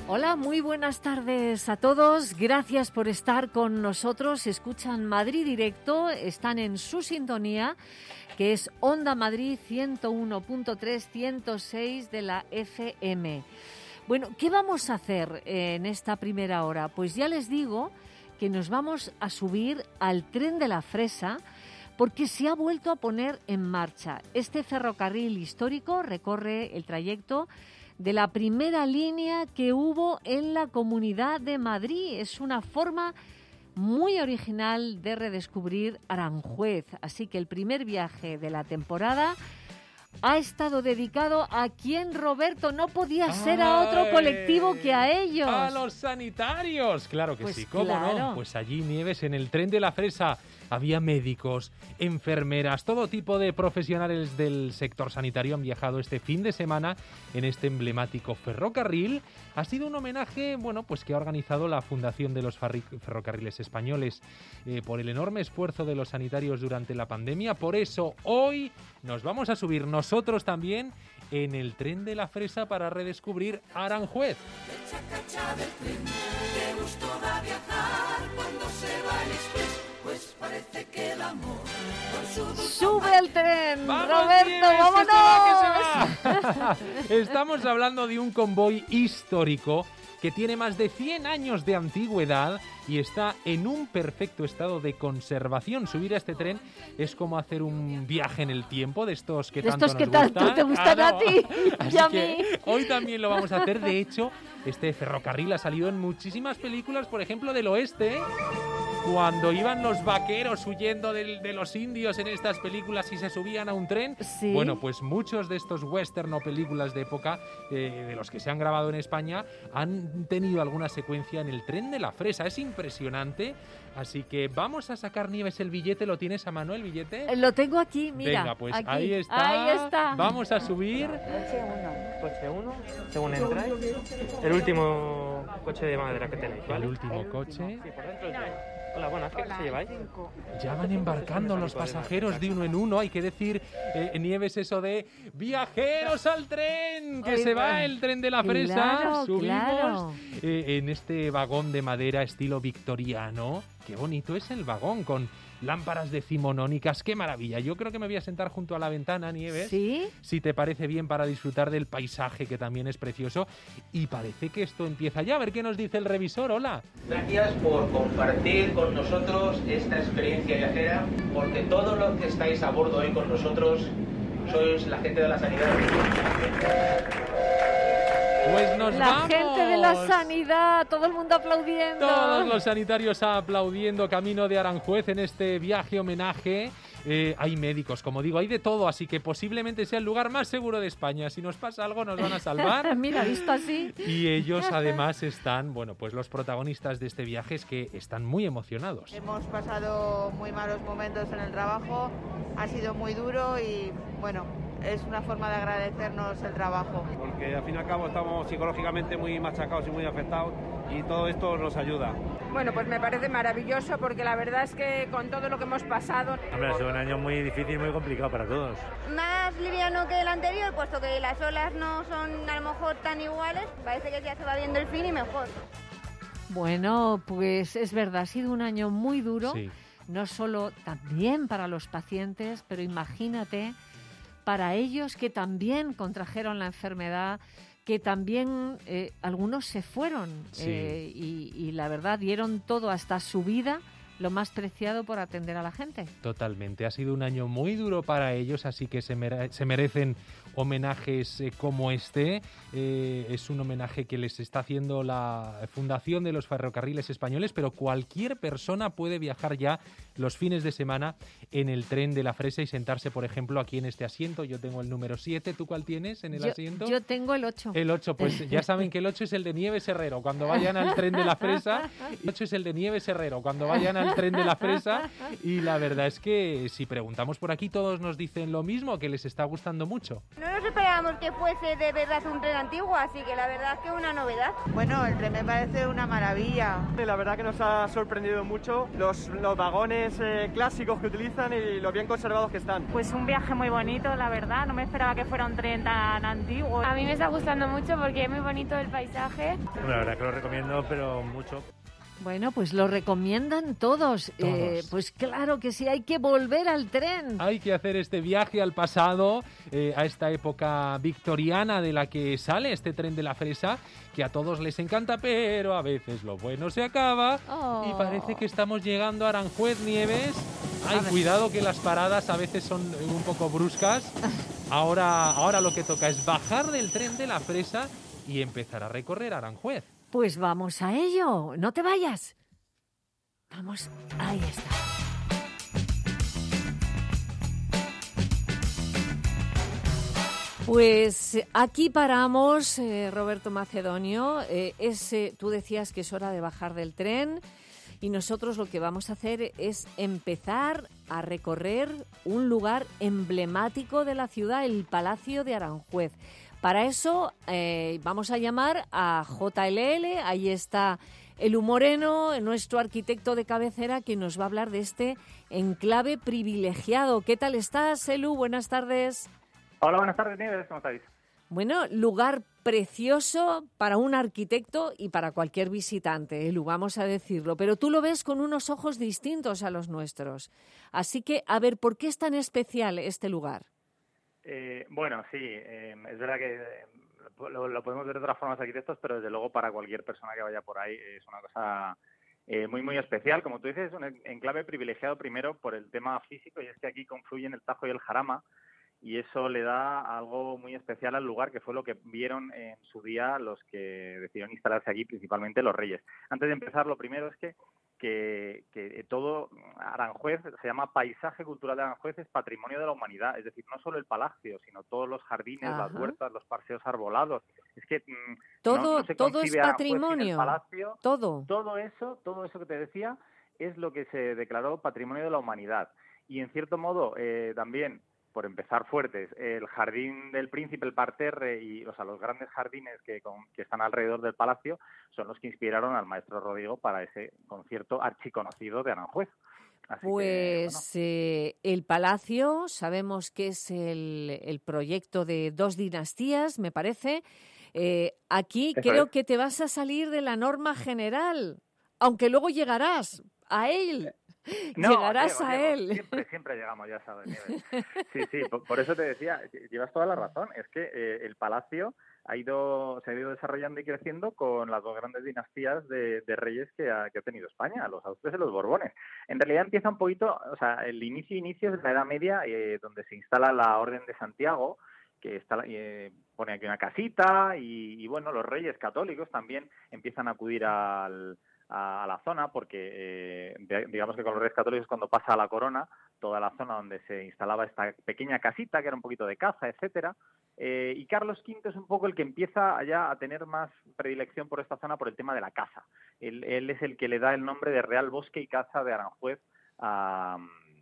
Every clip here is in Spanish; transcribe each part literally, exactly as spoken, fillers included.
Hola, muy buenas tardes a todos. Gracias por estar con nosotros. Escuchan Madrid Directo, están en su sintonía, que es Onda Madrid ciento uno punto tres, ciento seis de la F M. Bueno, ¿qué vamos a hacer en esta primera hora? Pues ya les digo que nos vamos a subir al tren de la Fresa porque se ha vuelto a poner en marcha. Este ferrocarril histórico recorre el trayecto de la primera línea que hubo en la Comunidad de Madrid. Es una forma muy original de redescubrir Aranjuez. Así que el primer viaje de la temporada ha estado dedicado a quien, Roberto, no podía ser a otro colectivo que a ellos. ¡A los sanitarios! Claro que pues sí, ¿cómo claro. no? Pues allí, Nieves, en el tren de la Fresa, había médicos, enfermeras, todo tipo de profesionales del sector sanitario han viajado este fin de semana en este emblemático ferrocarril. Ha sido un homenaje, bueno, pues que ha organizado la Fundación de los Ferrocarriles Españoles eh, por el enorme esfuerzo de los sanitarios durante la pandemia. Por eso, hoy nos vamos a subir nosotros también en el tren de la Fresa para redescubrir Aranjuez. Pues parece que el amor ¡sube el tren! ¡Vamos, Roberto, Nieves, vámonos! que se va, que se va! Estamos hablando de un convoy histórico que tiene más de cien años de antigüedad y está en un perfecto estado de conservación. Subir a este tren es como hacer un viaje en el tiempo de estos que de tanto estos que nos tanto gustan. te gustan ah, a no. ti Así y a que mí. Hoy también lo vamos a hacer. De hecho, este ferrocarril ha salido en muchísimas películas, por ejemplo, del oeste, cuando iban los vaqueros huyendo de, de los indios en estas películas y se subían a un tren. ¿Sí? Bueno, pues muchos de estos western o películas de época, eh, de los que se han grabado en España, han tenido alguna secuencia en el tren de la Fresa. Es impresionante. Así que vamos a sacar, Nieves, el billete. ¿Lo tienes a mano, el billete? Lo tengo aquí, mira. Venga, pues aquí. ahí está. Ahí está. Vamos a subir. Coche uno. Coche uno, según entráis. El último coche de madera que tenéis, ¿vale? El último coche. Sí, por dentro el tren. Hola, buenas, ¿qué se lleváis? Ya van embarcando los pasajeros de uno en uno. Hay que decir, eh, Nieves, eso de ¡viajeros al tren! ¡Que Oigan. se va el tren de la Fresa! Claro, Subimos claro. eh, en este vagón de madera estilo victoriano. ¡Qué bonito es el vagón! Con lámparas decimonónicas. ¡Qué maravilla! Yo creo que me voy a sentar junto a la ventana, Nieves. ¿Sí? Si te parece bien, para disfrutar del paisaje, que también es precioso. Y parece que esto empieza ya. A ver qué nos dice el revisor. ¡Hola! Gracias por compartir con nosotros esta experiencia viajera, porque todos los que estáis a bordo hoy con nosotros sois la gente de la sanidad. Pues nos La vamos. gente de la sanidad, todo el mundo aplaudiendo. Todos los sanitarios aplaudiendo camino de Aranjuez en este viaje homenaje. Eh, hay médicos, como digo, hay de todo, así que posiblemente sea el lugar más seguro de España. Si nos pasa algo, nos van a salvar. Mira, visto así. Y ellos además están, bueno, pues los protagonistas de este viaje es que están muy emocionados. Hemos pasado muy malos momentos en el trabajo, ha sido muy duro y bueno, es una forma de agradecernos el trabajo. Porque al fin y al cabo estamos psicológicamente muy machacados y muy afectados y todo esto nos ayuda. Bueno, pues me parece maravilloso porque la verdad es que con todo lo que hemos pasado... Hombre, ha sido un año muy difícil, muy complicado para todos. Más liviano que el anterior, puesto que las olas no son a lo mejor tan iguales. Parece que ya se va viendo el fin y mejor. Bueno, pues es verdad, ha sido un año muy duro, Sí. no solo también para los pacientes, pero imagínate para ellos que también contrajeron la enfermedad, que también eh, algunos se fueron Sí. eh, y, y la verdad dieron todo hasta su vida, lo más preciado, por atender a la gente. Totalmente, ha sido un año muy duro para ellos, así que se, mere- se merecen homenajes eh, como este. Eh, es un homenaje que les está haciendo la Fundación de los Ferrocarriles Españoles, pero cualquier persona puede viajar ya los fines de semana en el tren de la Fresa y sentarse, por ejemplo, aquí en este asiento. Yo tengo el número siete, ¿tú cuál tienes en el yo, asiento? yo tengo el ocho. El ocho, pues ya saben que el ocho es el de Nieves Herrero. Cuando vayan al tren de la Fresa, el ocho es el de Nieves Herrero. Cuando vayan al el tren de la fresa y la verdad es que si preguntamos por aquí todos nos dicen lo mismo, que les está gustando mucho. No nos esperábamos que fuese de verdad un tren antiguo, así que la verdad es que es una novedad. Bueno, el tren me parece una maravilla. La verdad que nos ha sorprendido mucho los, los vagones eh, clásicos que utilizan y lo bien conservados que están. Pues un viaje muy bonito, la verdad, no me esperaba que fuera un tren tan antiguo. A mí me está gustando mucho porque es muy bonito el paisaje. La verdad que lo recomiendo, pero mucho. Bueno, pues lo recomiendan todos. Todos. Eh, pues claro que sí, hay que volver al tren. Hay que hacer este viaje al pasado, eh, a esta época victoriana de la que sale este tren de la fresa, que a todos les encanta, pero a veces lo bueno se acaba Oh. y parece que estamos llegando a Aranjuez, Nieves. Ay, cuidado que las paradas a veces son un poco bruscas. Ahora, ahora lo que toca es bajar del tren de la fresa y empezar a recorrer Aranjuez. Pues vamos a ello, no te vayas. Vamos, ahí está. Pues aquí paramos, eh, Roberto Macedonio. Eh, es, eh, tú decías que es hora de bajar del tren y nosotros lo que vamos a hacer es empezar a recorrer un lugar emblemático de la ciudad, el Palacio de Aranjuez. Para eso eh, vamos a llamar a J L L, ahí está Elu Moreno, nuestro arquitecto de cabecera, que nos va a hablar de este enclave privilegiado. ¿Qué tal estás, Elu? Buenas tardes. Hola, buenas tardes, Nieves, ¿cómo estáis? Bueno, lugar precioso para un arquitecto y para cualquier visitante, Elu, vamos a decirlo, pero tú lo ves con unos ojos distintos a los nuestros. Así que, a ver, ¿por qué es tan especial este lugar? Eh, bueno, sí, eh, es verdad que eh, lo, lo podemos ver de otras formas arquitectos, pero desde luego para cualquier persona que vaya por ahí es una cosa eh, muy, muy especial. Como tú dices, es un enclave privilegiado primero por el tema físico, y es que aquí confluyen el Tajo y el Jarama, y eso le da algo muy especial al lugar, que fue lo que vieron en su día los que decidieron instalarse aquí, principalmente los reyes. Antes de empezar, lo primero es que Que, que todo Aranjuez, se llama Paisaje Cultural de Aranjuez, es patrimonio de la humanidad, es decir, no solo el palacio, sino todos los jardines, Ajá. las huertas, los paseos arbolados. Es que mmm, todo, no, no se todo es patrimonio, el palacio, todo. Todo eso, todo eso que te decía, es lo que se declaró patrimonio de la humanidad. Y en cierto modo, eh, también, por empezar fuertes, el Jardín del Príncipe, el parterre, y, o sea, los grandes jardines que, con, que están alrededor del palacio son los que inspiraron al maestro Rodrigo para ese concierto archiconocido de Aranjuez. Así pues que, bueno. eh, el palacio, sabemos que es el, el proyecto de dos dinastías, me parece. Eh, aquí Eso creo es. que te vas a salir de la norma general, aunque luego llegarás a él. No, llegarás llego, a llego. él. Siempre, siempre llegamos, ya sabes, Nieves. Sí, sí, por, por eso te decía, llevas toda la razón. Es que eh, el palacio ha ido, se ha ido desarrollando y creciendo con las dos grandes dinastías de, de reyes que ha, que ha tenido España, los Austrias y los Borbones. En realidad empieza un poquito, o sea, el inicio inicio es la Edad Media, eh, donde se instala la Orden de Santiago, que está, eh, pone aquí una casita, y, y bueno, los reyes católicos también empiezan a acudir al a la zona, porque eh, digamos que con los reyes católicos, cuando pasa a la corona, toda la zona donde se instalaba esta pequeña casita, que era un poquito de caza, etcétera, eh, y Carlos quinto es un poco el que empieza ya a tener más predilección por esta zona por el tema de la caza. Él, él es el que le da el nombre de Real Bosque y Caza de Aranjuez a...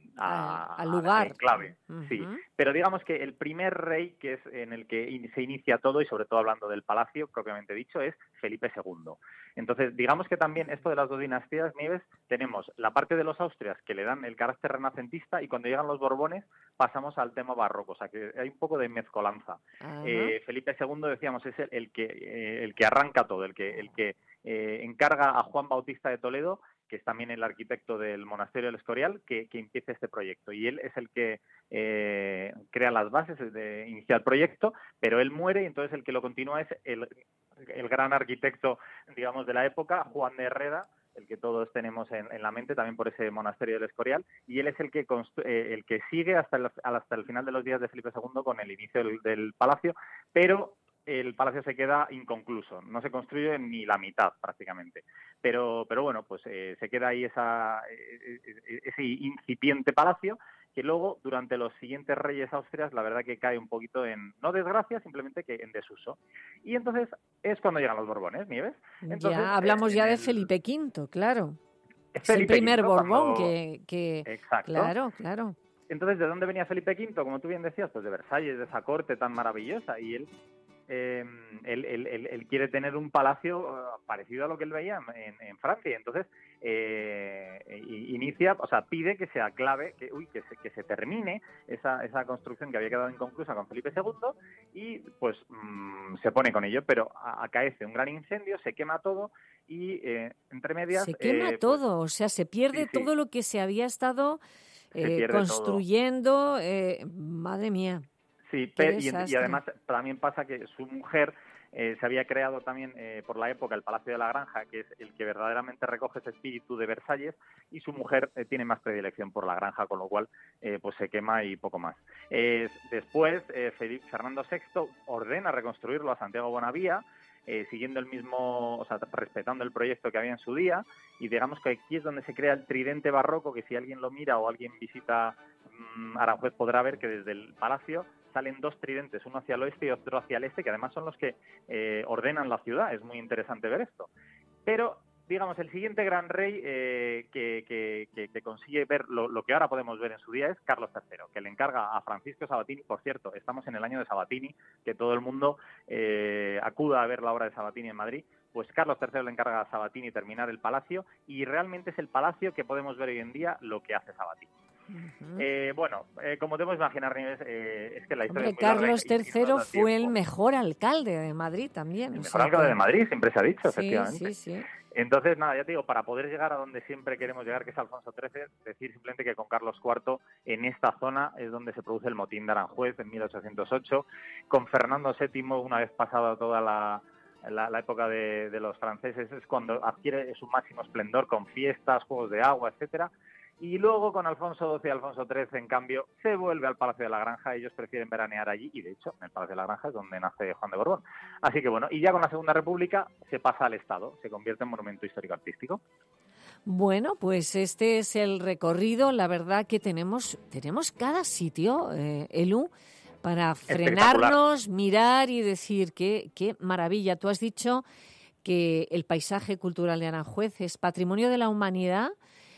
A, al lugar. Al enclave, uh-huh. sí. Pero digamos que el primer rey que es en el que in, se inicia todo, y sobre todo hablando del palacio propiamente dicho, es Felipe segundo. Entonces, digamos que también esto de las dos dinastías, Nieves, tenemos la parte de los Austrias que le dan el carácter renacentista, y cuando llegan los Borbones pasamos al tema barroco, o sea que hay un poco de mezcolanza. Uh-huh. Eh, Felipe segundo, decíamos, es el, el que eh, el que arranca todo, el que el que eh, encarga a Juan Bautista de Toledo, que es también el arquitecto del monasterio del Escorial, que, que empiece este proyecto. Y él es el que eh, crea las bases de iniciar el proyecto, pero él muere, y entonces el que lo continúa es el, el gran arquitecto, digamos, de la época, Juan de Herrera, el que todos tenemos en, en la mente, también por ese monasterio del Escorial, y él es el que constru- eh, el que sigue hasta el, hasta el final de los días de Felipe segundo con el inicio del, del palacio, pero el palacio se queda inconcluso, no se construye ni la mitad prácticamente, pero pero bueno, pues eh, se queda ahí esa ese incipiente palacio, que luego durante los siguientes reyes austrias la verdad que cae un poquito en, no desgracia, simplemente que en desuso. Y entonces es cuando llegan los Borbones, Nieves. Entonces, ya hablamos eh, ya de el... Felipe quinto, claro. Es el primer Quinto, Borbón cuando... que, que... Exacto. Claro, claro. Entonces, ¿de dónde venía Felipe Quinto? Como tú bien decías, pues de Versalles, de esa corte tan maravillosa. Y él, eh, él, él, él, él quiere tener un palacio uh, parecido a lo que él veía en, en Francia. Entonces, eh, inicia, o sea, pide que se aclave, que, uy, que se, que se termine esa, esa construcción que había quedado inconclusa con Felipe segundo y, pues, mmm, se pone con ello. Pero acaece un gran incendio, se quema todo y, eh, entre medias... Se quema eh, todo, pues, o sea, se pierde sí, sí. todo lo que se había estado... Eh, pierde construyendo, eh, madre mía. Sí, pero, y, y además también pasa que su mujer eh, se había creado también eh, por la época el Palacio de la Granja, que es el que verdaderamente recoge ese espíritu de Versalles, y su mujer eh, tiene más predilección por la granja, con lo cual eh, pues se quema y poco más. Eh, después, eh, Felipe, Fernando sexto ordena reconstruirlo a Santiago Bonavía, Eh, siguiendo el mismo, o sea, respetando el proyecto que había en su día, y digamos que aquí es donde se crea el tridente barroco, que si alguien lo mira o alguien visita mmm, Aranjuez podrá ver que desde el palacio salen dos tridentes, uno hacia el oeste y otro hacia el este, que además son los que eh, ordenan la ciudad. Es muy interesante ver esto. Pero, digamos, el siguiente gran rey eh, que, que, que, que consigue ver lo, lo que ahora podemos ver en su día es Carlos tercero, que le encarga a Francisco Sabatini. Por cierto, estamos en el año de Sabatini, que todo el mundo eh, acuda a ver la obra de Sabatini en Madrid. Pues Carlos tercero le encarga a Sabatini terminar el palacio, y realmente es el palacio que podemos ver hoy en día lo que hace Sabatini. Uh-huh. Eh, bueno, eh, como te puedes imaginar, Nieves, eh, es que la historia... Hombre, Carlos tercero fue el mejor alcalde de Madrid también. El mejor alcalde de Madrid, siempre se ha dicho, sí, efectivamente. Sí, sí. Entonces, nada, ya te digo, para poder llegar a donde siempre queremos llegar, que es Alfonso trece, decir simplemente que con Carlos cuarto, en esta zona es donde se produce el motín de Aranjuez en mil ochocientos ocho, con Fernando séptimo, una vez pasada toda la... La, la época de, de los franceses, es cuando adquiere su máximo esplendor, con fiestas, juegos de agua, etcétera. Y luego con Alfonso doce y Alfonso trece, en cambio, se vuelve al Palacio de la Granja. Ellos prefieren veranear allí, y de hecho en el Palacio de la Granja es donde nace Juan de Borbón. Así que bueno, y ya con la Segunda República se pasa al Estado, se convierte en monumento histórico-artístico. Bueno, pues este es el recorrido. La verdad que tenemos, tenemos cada sitio, eh, Elu, para frenarnos, mirar y decir qué, qué maravilla. Tú has dicho que el paisaje cultural de Aranjuez es Patrimonio de la Humanidad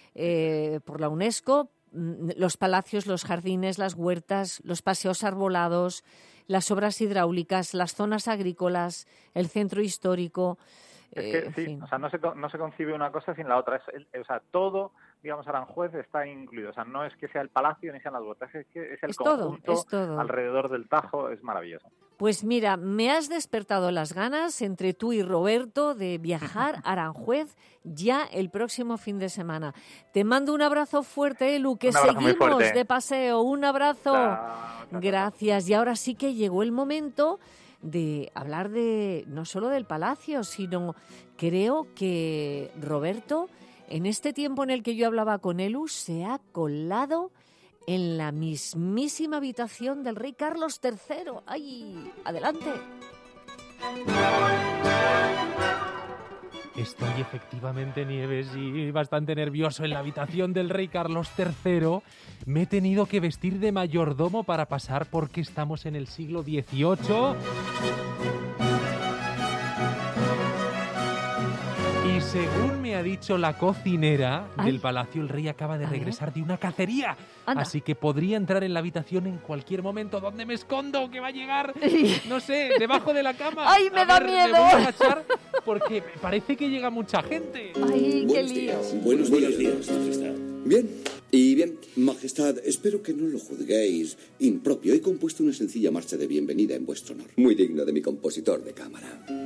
eh, por la UNESCO. Los palacios, los jardines, las huertas, los paseos arbolados, las obras hidráulicas, las zonas agrícolas, el centro histórico. Es que eh, sí, fin. o sea, no se, no se concibe una cosa sin la otra. Es, el, o sea, todo, digamos, Aranjuez está incluido. O sea, no es que sea el palacio ni sean las huertas, es que es el es conjunto todo, es todo. alrededor del Tajo. Es maravilloso. Pues mira, me has despertado las ganas entre tú y Roberto de viajar a Aranjuez ya el próximo fin de semana. Te mando un abrazo fuerte, Elu, que seguimos de paseo. Un abrazo. Ta, ta, ta. Gracias. Y ahora sí que llegó el momento de hablar de no solo del palacio, sino creo que Roberto, en este tiempo en el que yo hablaba con Elu, se ha colado en la mismísima habitación del rey Carlos tercero. ¡Ay! ¡Adelante! Estoy efectivamente, Nieves, y bastante nervioso en la habitación del rey Carlos tercero. Me he tenido que vestir de mayordomo para pasar porque estamos en el siglo dieciocho. Y según me ha dicho la cocinera Ay. del palacio, el rey acaba de regresar de una cacería. Anda. Así que podría entrar en la habitación en cualquier momento. ¿Dónde me escondo? Que va a llegar, no sé, debajo de la cama. ¡Ay, me a da ver, miedo! Me voy a agachar porque me parece que llega mucha gente. ¡Ay, qué lío! Buenos días, días, majestad. Bien, y bien, majestad, espero que no lo juzguéis impropio. He compuesto una sencilla marcha de bienvenida en vuestro honor. Muy digno de mi compositor de cámara.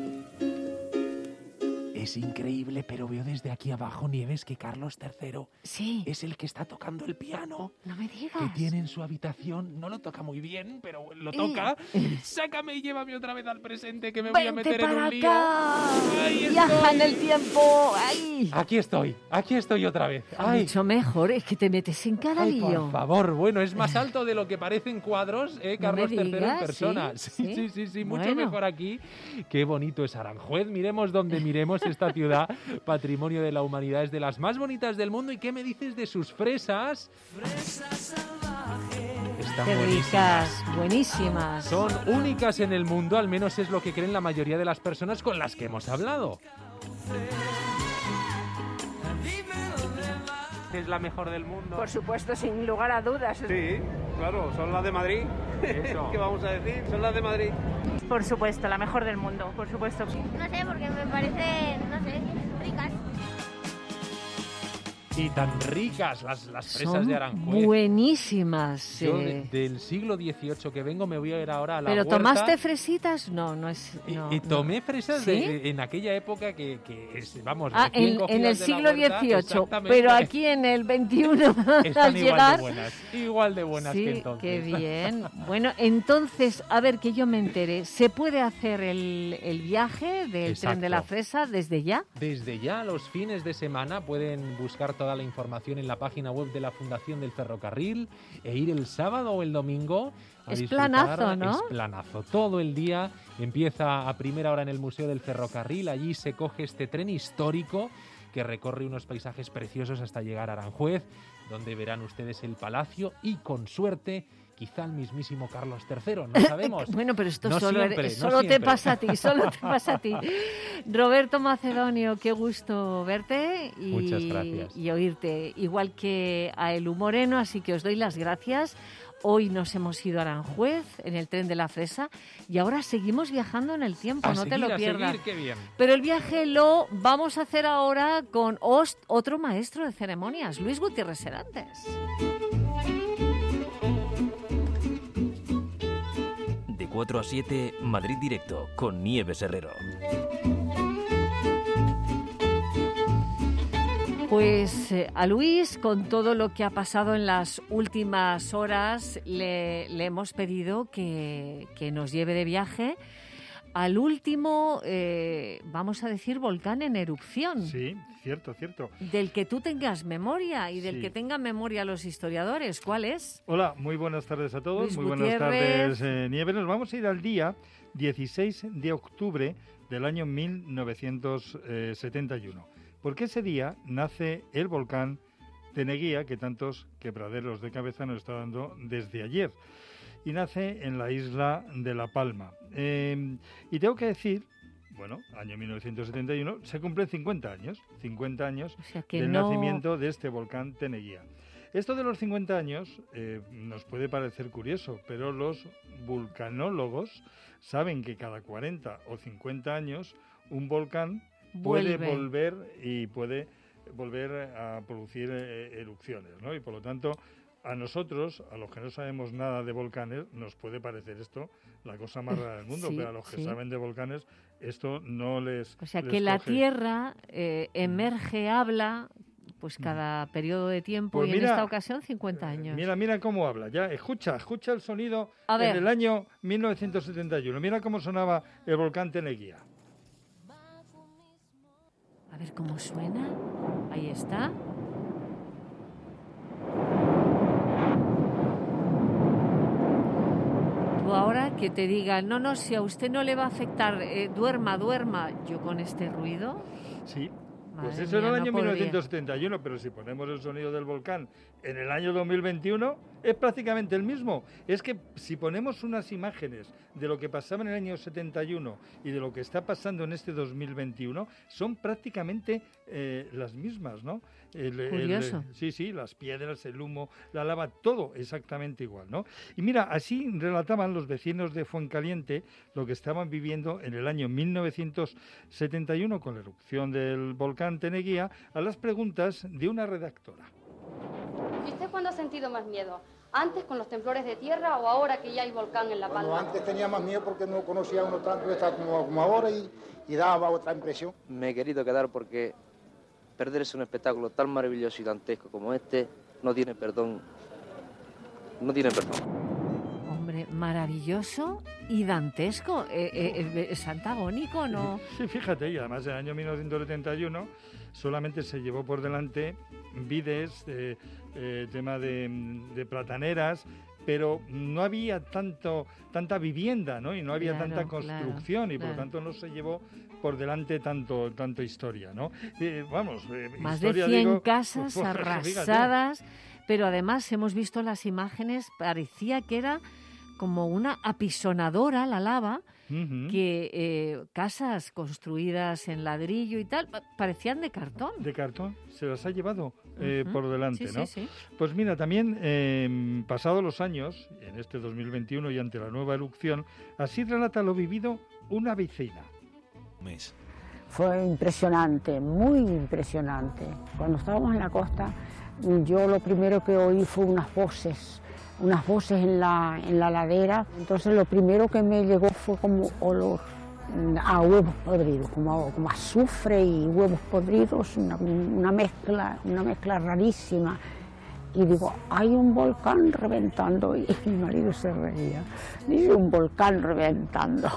Es increíble, pero veo desde aquí abajo, Nieves, que Carlos tercero sí. es el que está tocando el piano. No me digas. Que tiene en su habitación. No lo toca muy bien, pero lo toca. Eh. Sácame y llévame otra vez al presente, que me Vente voy a meter para en un acá. lío. Ay, Viaja en el tiempo. Ay. Aquí estoy, aquí estoy otra vez. Ay. Mucho mejor, es que te metes en cada Ay, lío. Por favor, bueno, es más alto de lo que parece en cuadros, ¿eh? Carlos no tercero en persona. Sí, sí, sí, sí, sí mucho bueno. mejor aquí. Qué bonito es Aranjuez. Miremos donde miremos esta ciudad. Patrimonio de la Humanidad, es de las más bonitas del mundo. ¿Y qué me dices de sus fresas? Fresas salvajes. Están qué ricas, buenísimas. Son únicas en el mundo, al menos es lo que creen la mayoría de las personas con las que hemos hablado. es la mejor del mundo. Por supuesto, sin lugar a dudas. Sí, claro, son las de Madrid. Eso. ¿Qué vamos a decir? Son las de Madrid. Por supuesto, la mejor del mundo, por supuesto. No sé, porque me parecen, no sé, ricas. Y tan ricas las, las fresas Son de Aranjuez. Buenísimas. Yo eh. de, del siglo dieciocho que vengo me voy a ir ahora a la ¿Pero huerta. tomaste fresitas? No, no es... No, y, y tomé no. fresas ¿Sí? de, en aquella época que, que es, vamos, Ah, recién en, cogidas en el de la siglo huerta, dieciocho, exactamente. pero aquí en el veintiuno Están al igual llegar... de buenas, igual de buenas sí, que entonces. qué bien. Bueno, entonces, a ver, que yo me entere, ¿se puede hacer el, el viaje del Exacto. tren de la fresa desde ya? Desde ya, los fines de semana, pueden buscar toda la información en la página web de la Fundación del Ferrocarril e ir el sábado o el domingo a Es disfrutar. planazo, ¿no? Es planazo. Todo el día empieza a primera hora en el Museo del Ferrocarril. Allí se coge este tren histórico que recorre unos paisajes preciosos hasta llegar a Aranjuez, donde verán ustedes el palacio y, con suerte, quizá el mismísimo Carlos tercero, no sabemos. Bueno, pero esto no solo, siempre, eres- no solo te siempre. pasa a ti, solo te pasa a ti. Roberto Macedonio, qué gusto verte y, Muchas gracias. y oírte, igual que a Elu Moreno, así que os doy las gracias. Hoy nos hemos ido a Aranjuez en el tren de la fresa y ahora seguimos viajando en el tiempo, A no te seguir, lo a pierdas. seguir, qué bien. Pero el viaje lo vamos a hacer ahora con Ost, otro maestro de ceremonias, Luis Gutiérrez Serantes. De cuatro a siete, Madrid Directo, con Nieves Herrero. Pues eh, a Luis, con todo lo que ha pasado en las últimas horas, le, le hemos pedido que, que nos lleve de viaje al último, eh, vamos a decir, volcán en erupción. Sí, cierto, cierto. Del que tú tengas memoria y del Sí. que tengan memoria los historiadores. ¿Cuál es? Hola, muy buenas tardes a todos. Luis muy buenas Gutiérrez. tardes, eh, Nieves. Nos vamos a ir al día dieciséis de octubre del año mil novecientos setenta y uno. Porque ese día nace el volcán Teneguía, que tantos quebraderos de cabeza nos está dando desde ayer. Y nace en la isla de La Palma. Eh, y tengo que decir, bueno, año mil novecientos setenta y uno, se cumplen cincuenta años, cincuenta años O sea que del no- nacimiento de este volcán Teneguía. Esto de los cincuenta años eh, nos puede parecer curioso, pero los vulcanólogos saben que cada cuarenta o cincuenta años un volcán puede Vuelve. volver y puede volver a producir eh, erupciones, ¿no? Y por lo tanto, a nosotros, a los que no sabemos nada de volcanes, nos puede parecer esto la cosa más rara del mundo, Sí, pero a los que sí. saben de volcanes, esto no les... O sea, les que la coge. Tierra eh, emerge, habla, pues cada periodo de tiempo Pues y mira, en esta ocasión cincuenta años. Mira, mira cómo habla. Ya, escucha, escucha el sonido A ver. en el año mil novecientos setenta y uno. Mira cómo sonaba el volcán Teneguía. A ver cómo suena. Ahí está. Tú ahora que te digan, no, no, si a usted no le va a afectar, eh, duerma, duerma, yo con este ruido. Sí. Pues Madre eso era mía, el año no podría. mil novecientos setenta y uno, pero si ponemos el sonido del volcán en el año dos mil veintiuno, es prácticamente el mismo. Es que si ponemos unas imágenes de lo que pasaba en el año setenta y uno y de lo que está pasando en este dos mil veintiuno, son prácticamente eh, las mismas, ¿no? El- el- Curioso. sí, sí, las piedras, el humo, la lava, todo exactamente igual, ¿no? Y mira, así relataban los vecinos de Fuencaliente lo que estaban viviendo en el año mil novecientos setenta y uno con la erupción del volcán Teneguía a las preguntas de una redactora. ¿Y usted cuándo ha sentido más miedo? ¿Antes con los temblores de tierra o ahora que ya hay volcán en La Palma? Bueno, antes tenía más miedo porque no conocía uno tanto esta como, como ahora y, y daba otra impresión. Me he querido quedar porque perderse un espectáculo tan maravilloso y dantesco como este no tiene perdón. No tiene perdón. Hombre, maravilloso y dantesco. Eh, eh, eh, ¿Es antagónico, no? Sí, fíjate, y además en el año mil novecientos setenta y uno solamente se llevó por delante vides, eh, eh, tema de, de plataneras, pero no había tanto tanta vivienda, ¿no? Y no había Claro, tanta construcción claro, y por lo claro. tanto no se llevó por delante tanto tanto historia, ¿no? Eh, vamos, eh, Más de historia, cien digo, casas fíjate. arrasadas, pero además hemos visto las imágenes, parecía que era como una apisonadora, la lava, Ujú. que eh, casas construidas en ladrillo y tal, pa- parecían de cartón. De cartón, se las ha llevado eh, Ujú. por delante, Sí, ¿no? sí, sí. Pues mira, también eh, pasados los años, en este dos mil veintiuno y ante la nueva erupción, así relata lo vivido una vecina. Fue impresionante, muy impresionante. Cuando estábamos en la costa, yo lo primero que oí fue unas voces, unas voces en la, en la ladera. Entonces lo primero que me llegó fue como olor a huevos podridos, como, como azufre y huevos podridos, una, una mezcla, una mezcla rarísima. Y digo, hay un volcán reventando. Y mi marido se reía. Dice, un volcán reventando.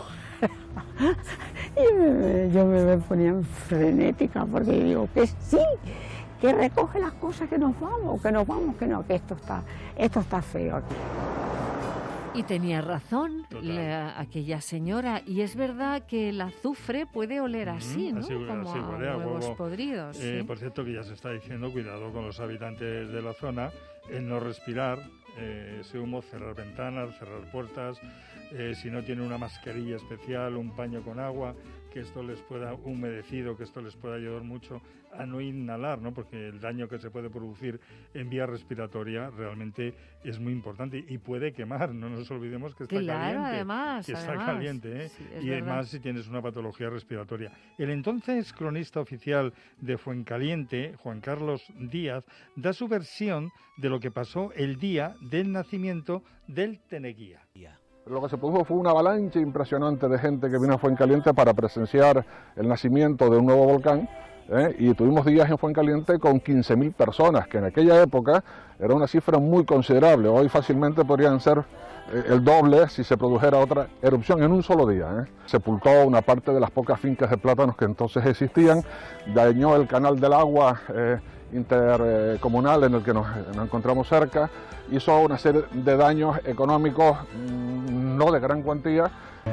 Y me- yo me ponía frenética porque digo que sí, que recoge las cosas, que nos vamos, que nos vamos, que no, que esto está, esto está feo aquí. Y tenía razón la- aquella señora. Y es verdad que el azufre puede oler así, ¿no? Así, Como así a huele a huevos huevo. podridos. Eh, sí. Por cierto, que ya se está diciendo, cuidado con los habitantes de la zona, en no respirar eh, ese humo, cerrar ventanas, cerrar puertas, eh, si no tienen una mascarilla especial, un paño con agua, que esto les pueda humedecido, que esto les pueda ayudar mucho a no inhalar, ¿no? Porque el daño que se puede producir en vía respiratoria realmente es muy importante y puede quemar. No nos olvidemos que está Claro, caliente, además, que está además. caliente, ¿eh? Sí, es y verdad. además si tienes una patología respiratoria. El entonces cronista oficial de Fuencaliente, Juan Carlos Díaz, da su versión de lo que pasó el día del nacimiento del Teneguía. Lo que se produjo fue una avalancha impresionante de gente que vino a Fuencaliente para presenciar el nacimiento de un nuevo volcán, ¿eh? Y tuvimos días en Fuencaliente con quince mil personas, que en aquella época era una cifra muy considerable. Hoy fácilmente podrían ser eh, el doble si se produjera otra erupción en un solo día, ¿eh? Sepultó una parte de las pocas fincas de plátanos que entonces existían, dañó el canal del agua eh, intercomunal en el que nos, nos encontramos cerca, hizo una serie de daños económicos mmm, no de gran cuantía.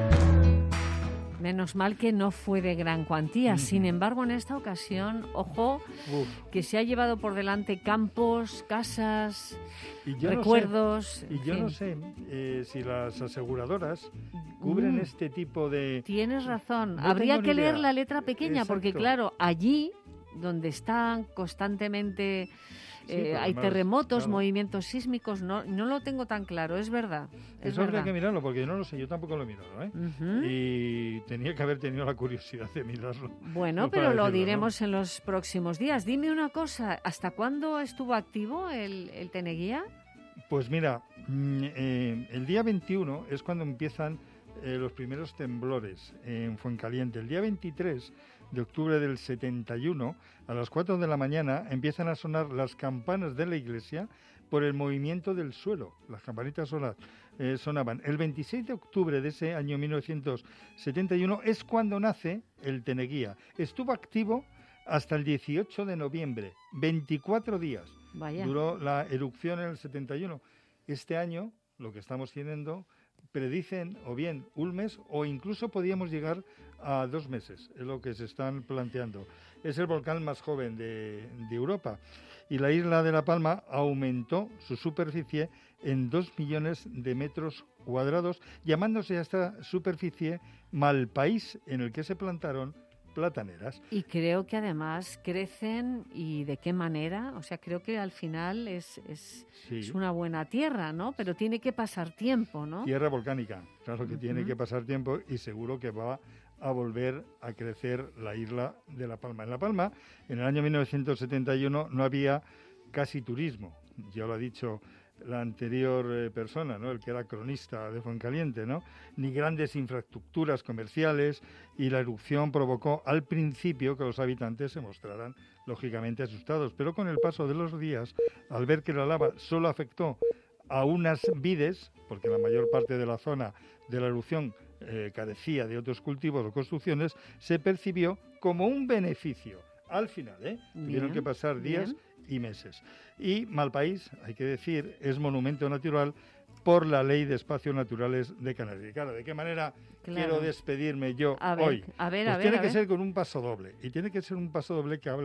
Menos mal que no fue de gran cuantía. Sin embargo, en esta ocasión, ojo, Uf. que se ha llevado por delante campos, casas, Y yo no recuerdos. sé- y en yo no fin. sé eh, si las aseguradoras cubren Mm. este tipo de... Tienes razón. No Habría tengo que ni leer idea. la letra pequeña, porque Exacto. claro, allí donde están constantemente Sí, eh, pero hay además, terremotos, claro. movimientos sísmicos, no, no lo tengo tan claro, es verdad. Es Eso habría verdad. que mirarlo, porque yo no lo sé, yo tampoco lo he mirado, ¿eh? Ujú. Y tenía que haber tenido la curiosidad de mirarlo. Bueno, No para pero lo decirlo, ¿no? diremos en los próximos días. Dime una cosa, ¿hasta cuándo estuvo activo el, el Teneguía? Pues mira, mm, eh, el día veintiuno es cuando empiezan eh, los primeros temblores en Fuencaliente. El día veintitrés de octubre del setenta y uno, a las cuatro de la mañana, empiezan a sonar las campanas de la iglesia por el movimiento del suelo. Las campanitas sola- eh, sonaban. El veintiséis de octubre de ese año mil novecientos setenta y uno es cuando nace el Teneguía. Estuvo activo hasta el dieciocho de noviembre, veinticuatro días. Vaya. Duró la erupción en el setenta y uno. Este año, lo que estamos teniendo, predicen o bien un mes o incluso podíamos llegar a dos meses, es lo que se están planteando. Es el volcán más joven de, de Europa y la isla de La Palma aumentó su superficie en dos millones de metros cuadrados, llamándose a esta superficie Malpaís, en el que se plantaron plataneras. Y creo que además crecen, y de qué manera, o sea, creo que al final es, es, Sí. es una buena tierra, ¿no? Pero tiene que pasar tiempo, ¿no? Tierra volcánica, claro que tiene Ujú. que pasar tiempo y seguro que va a volver a crecer la isla de La Palma. En La Palma, en el año mil novecientos setenta y uno, no había casi turismo, ya lo ha dicho la anterior eh, persona, ¿no? El que era cronista de Fuencaliente, ¿no? Ni grandes infraestructuras comerciales, y la erupción provocó al principio que los habitantes se mostraran lógicamente asustados, pero con el paso de los días, al ver que la lava solo afectó a unas vides, porque la mayor parte de la zona de la erupción eh, carecía de otros cultivos o construcciones, se percibió como un beneficio. Al final, ¿eh? Tuvieron Bien, que pasar días bien. y meses. Y Malpaís, hay que decir, es monumento natural por la Ley de Espacios Naturales de Canarias. Y claro, ¿de qué manera Claro. quiero despedirme yo A ver, hoy? a ver, Pues a ver, tiene a que ver. ser con un paso doble. Y tiene que ser un paso doble que habla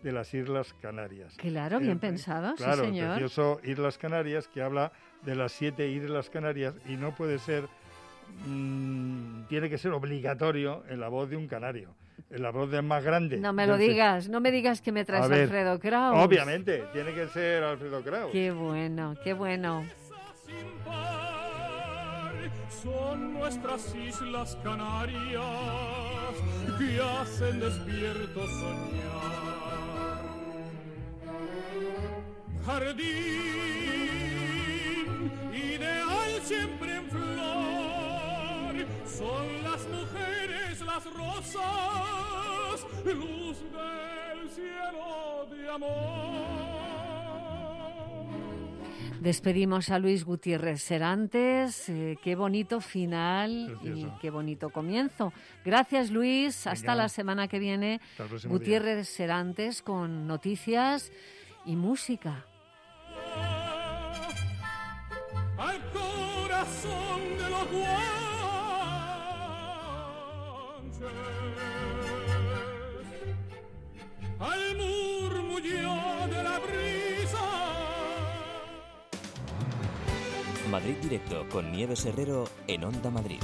de las Islas Canarias. Claro, bien pensado, claro, sí, señor. Claro, el precioso Islas Canarias, que habla de las siete Islas Canarias y no puede ser, mmm, tiene que ser obligatorio en la voz de un canario, en la voz del más grande. No me lo digas, no me digas que me traes a, ver, a Alfredo Kraus. Obviamente, tiene que ser Alfredo Kraus. Qué bueno, qué bueno. Son nuestras Islas Canarias que hacen despierto soñar. Jardín ideal siempre en flor, son las mujeres, las rosas, luz del cielo de amor. Despedimos a Luis Gutiérrez Serantes. Eh, qué bonito final. Precioso. Y qué bonito comienzo. Gracias, Luis. Hasta Venga. La semana que viene. Gutiérrez día. Serantes con noticias y música. Al corazón de los guanches, al murmullo de la brisa. Madrid Directo con Nieves Herrero en Onda Madrid.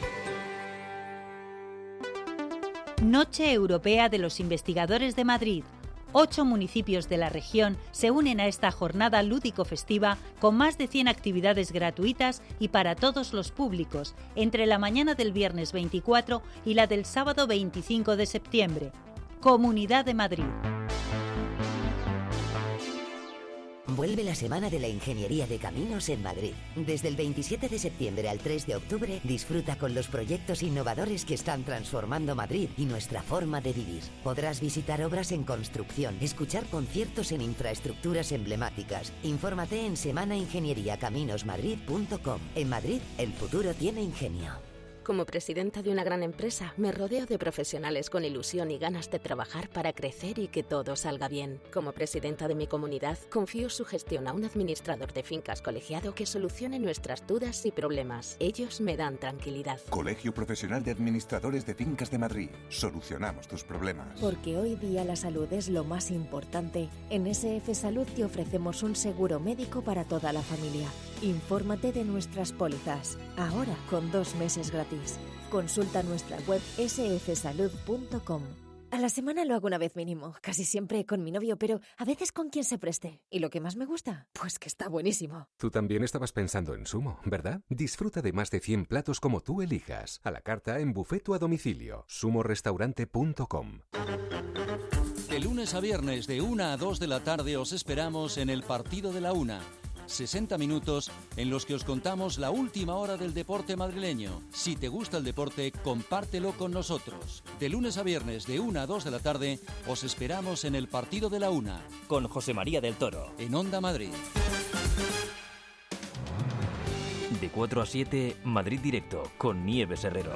Noche Europea de los Investigadores de Madrid. Ocho municipios de la región se unen a esta jornada lúdico-festiva con más de cien actividades gratuitas y para todos los públicos, entre la mañana del viernes veinticuatro y la del sábado veinticinco de septiembre. Comunidad de Madrid. Vuelve la Semana de la Ingeniería de Caminos en Madrid. Desde el veintisiete de septiembre al tres de octubre, disfruta con los proyectos innovadores que están transformando Madrid y nuestra forma de vivir. Podrás visitar obras en construcción, escuchar conciertos en infraestructuras emblemáticas. Infórmate en semana ingeniería caminos madrid punto com. En Madrid, el futuro tiene ingenio. Como presidenta de una gran empresa, me rodeo de profesionales con ilusión y ganas de trabajar para crecer y que todo salga bien. Como presidenta de mi comunidad, confío su gestión a un administrador de fincas colegiado que solucione nuestras dudas y problemas. Ellos me dan tranquilidad. Colegio Profesional de Administradores de Fincas de Madrid. Solucionamos tus problemas. Porque hoy día la salud es lo más importante. En S F Salud te ofrecemos un seguro médico para toda la familia. Infórmate de nuestras pólizas, ahora con dos meses gratis. Consulta nuestra web ese efe salud punto com. A la semana lo hago una vez mínimo, casi siempre con mi novio, pero a veces con quien se preste. ¿Y lo que más me gusta? Pues que está buenísimo. Tú también estabas pensando en Sumo, ¿verdad? Disfruta de más de cien platos como tú elijas, a la carta, en buffet o a domicilio. sumo restaurante punto com. De lunes a viernes de una a dos de la tarde os esperamos en el Partido de la Una. sesenta minutos en los que os contamos la última hora del deporte madrileño. Si te gusta el deporte, compártelo con nosotros. De lunes a viernes, de una a dos de la tarde, os esperamos en el Partido de la Una. Con José María del Toro. En Onda Madrid. De cuatro a siete, Madrid Directo, con Nieves Herrero.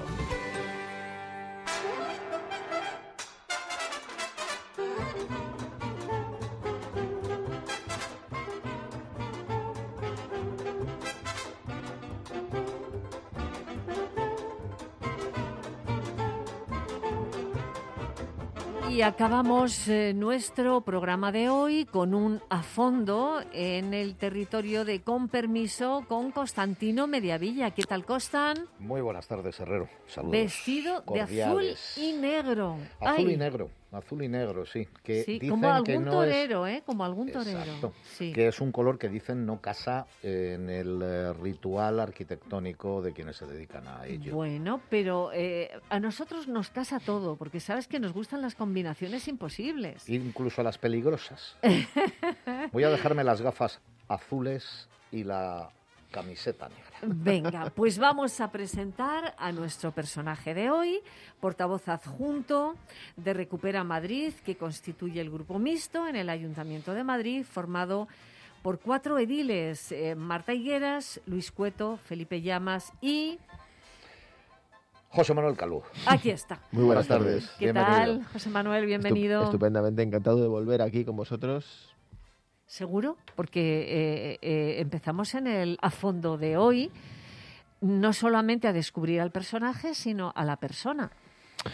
Y acabamos eh, nuestro programa de hoy con un a fondo en el territorio de Con Permiso con Constantino Mediavilla. ¿Qué tal, Constan? Muy buenas tardes, Herrero. Saludos. Vestido cordiales. De azul y negro. Azul Ay. y negro. Azul y negro, sí. Que sí, dicen como algún que no torero, es... ¿eh? Como algún torero. Exacto. Sí. Que es un color que dicen no casa en el eh, ritual arquitectónico de quienes se dedican a ello. Bueno, pero eh, a nosotros nos casa todo, porque sabes que nos gustan las combinaciones imposibles. Incluso las peligrosas. Voy a dejarme las gafas azules y la camiseta negra. Venga, pues vamos a presentar a nuestro personaje de hoy, portavoz adjunto de Recupera Madrid, que constituye el grupo mixto en el Ayuntamiento de Madrid, formado por cuatro ediles, eh, Marta Higueras, Luis Cueto, Felipe Llamas y... José Manuel Calú. Aquí está. Muy buenas tardes. ¿Qué Bienvenido. tal, José Manuel? Bienvenido. Estup- estupendamente encantado de volver aquí con vosotros. ¿Seguro? Porque eh, eh, empezamos en el a fondo de hoy, no solamente a descubrir al personaje, sino a la persona.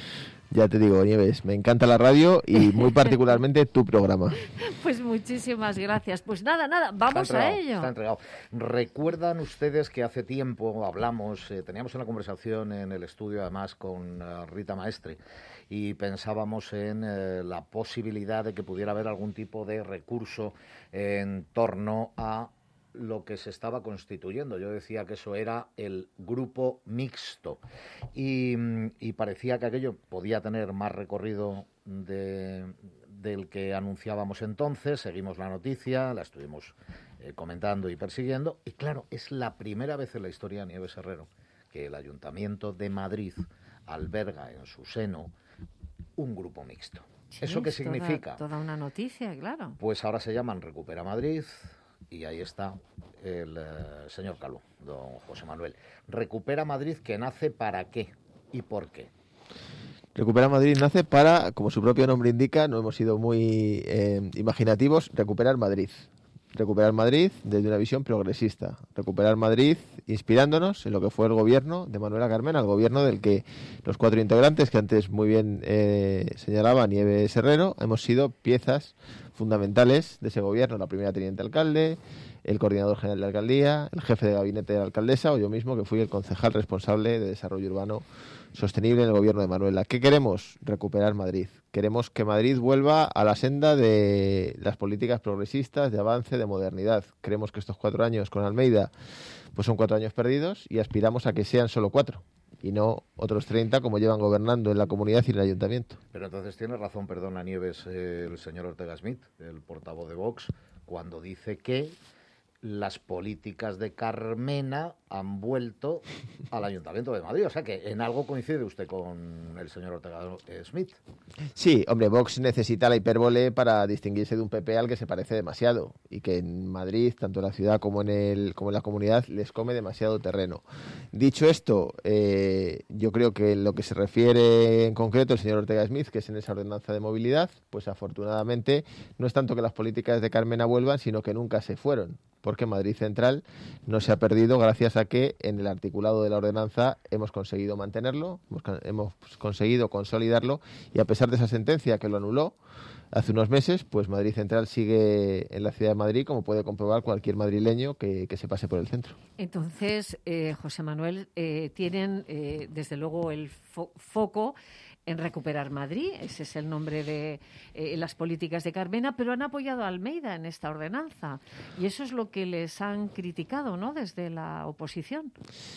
Ya te digo, Nieves, me encanta la radio y muy particularmente tu programa. Pues muchísimas gracias. Pues nada, nada, vamos Está a entregado, ello. Está entregado. ¿Recuerdan ustedes que hace tiempo hablamos, eh, teníamos una conversación en el estudio además con uh, Rita Maestre y pensábamos en eh, la posibilidad de que pudiera haber algún tipo de recurso en torno a lo que se estaba constituyendo? Yo decía que eso era el grupo mixto y, y parecía que aquello podía tener más recorrido de, del que anunciábamos entonces. Seguimos la noticia, la estuvimos eh, comentando y persiguiendo y claro, es la primera vez en la historia, Nieves Herrero, que el Ayuntamiento de Madrid alberga en su seno un grupo mixto. Sí, ¿Eso qué es significa? Toda, toda una noticia, claro. Pues ahora se llaman Recupera Madrid y ahí está el eh, señor Calvo, don José Manuel. Recupera Madrid, ¿que nace para qué y por qué? Recupera Madrid nace para, como su propio nombre indica, no hemos sido muy eh, imaginativos, recuperar Madrid. Recuperar Madrid desde una visión progresista. Recuperar Madrid inspirándonos en lo que fue el gobierno de Manuela Carmena, el gobierno del que los cuatro integrantes, que antes muy bien eh, señalaba Nieves Herrero, hemos sido piezas fundamentales de ese gobierno. La primera teniente alcalde, el coordinador general de alcaldía, el jefe de gabinete de la alcaldesa o yo mismo, que fui el concejal responsable de desarrollo urbano sostenible en el gobierno de Manuela. ¿Qué queremos? Recuperar Madrid. Queremos que Madrid vuelva a la senda de las políticas progresistas, de avance, de modernidad. Creemos que estos cuatro años con Almeida pues son cuatro años perdidos y aspiramos a que sean solo cuatro y no otros treinta como llevan gobernando en la comunidad y en el ayuntamiento. Pero entonces tiene razón, perdona Nieves, eh, el señor Ortega Smith, el portavoz de Vox, cuando dice que las políticas de Carmena han vuelto al Ayuntamiento de Madrid. O sea que en algo coincide usted con el señor Ortega Smith. Sí, hombre, Vox necesita la hipérbole para distinguirse de un P P al que se parece demasiado y que en Madrid, tanto en la ciudad como en, el, como en la comunidad, les come demasiado terreno. Dicho esto, eh, yo creo que en lo que se refiere en concreto el señor Ortega Smith, que es en esa ordenanza de movilidad, pues afortunadamente no es tanto que las políticas de Carmena vuelvan, sino que nunca se fueron, porque Madrid Central no se ha perdido gracias a que en el articulado de la ordenanza hemos conseguido mantenerlo, hemos, hemos conseguido consolidarlo y a pesar de esa sentencia que lo anuló hace unos meses, pues Madrid Central sigue en la ciudad de Madrid, como puede comprobar cualquier madrileño que, que se pase por el centro. Entonces, eh, José Manuel, eh, tienen eh, desde luego el fo- foco en recuperar Madrid, ese es el nombre de eh, las políticas de Carmena, pero han apoyado a Almeida en esta ordenanza y eso es lo que les han criticado, ¿no?, desde la oposición.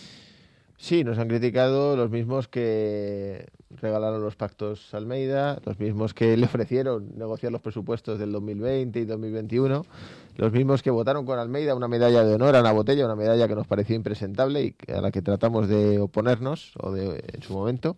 Sí, nos han criticado los mismos que regalaron los pactos a Almeida, los mismos que le ofrecieron negociar los presupuestos del dos mil veinte y dos mil veintiuno, los mismos que votaron con Almeida una medalla de honor a Ana Botella, una medalla que nos pareció impresentable y a la que tratamos de oponernos o de, en su momento.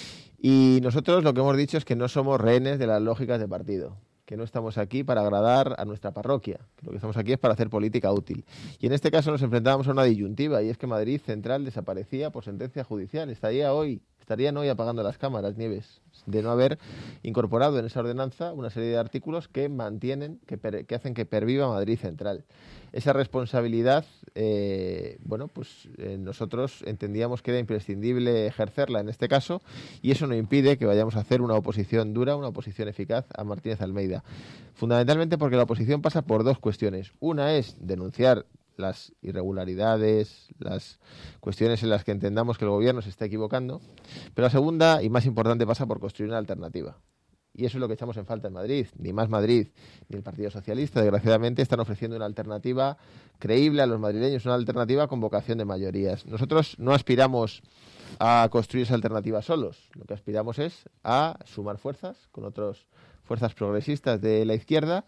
Y nosotros lo que hemos dicho es que no somos rehenes de las lógicas de partido, que no estamos aquí para agradar a nuestra parroquia, que lo que estamos aquí es para hacer política útil. Y en este caso nos enfrentábamos a una disyuntiva, y es que Madrid Central desaparecía por sentencia judicial. Estaría hoy, estarían hoy apagando las cámaras, Nieves, de no haber incorporado en esa ordenanza una serie de artículos que mantienen, que, per, que hacen que perviva Madrid Central. Esa responsabilidad, eh, bueno, pues eh, nosotros entendíamos que era imprescindible ejercerla en este caso y eso no impide que vayamos a hacer una oposición dura, una oposición eficaz a Martínez Almeida. Fundamentalmente porque la oposición pasa por dos cuestiones. Una es denunciar las irregularidades, las cuestiones en las que entendamos que el gobierno se está equivocando, pero la segunda y más importante pasa por construir una alternativa. Y eso es lo que echamos en falta en Madrid. Ni Más Madrid ni el Partido Socialista, desgraciadamente, están ofreciendo una alternativa creíble a los madrileños, una alternativa con vocación de mayorías. Nosotros no aspiramos a construir esa alternativa solos. Lo que aspiramos es a sumar fuerzas con otras fuerzas progresistas de la izquierda,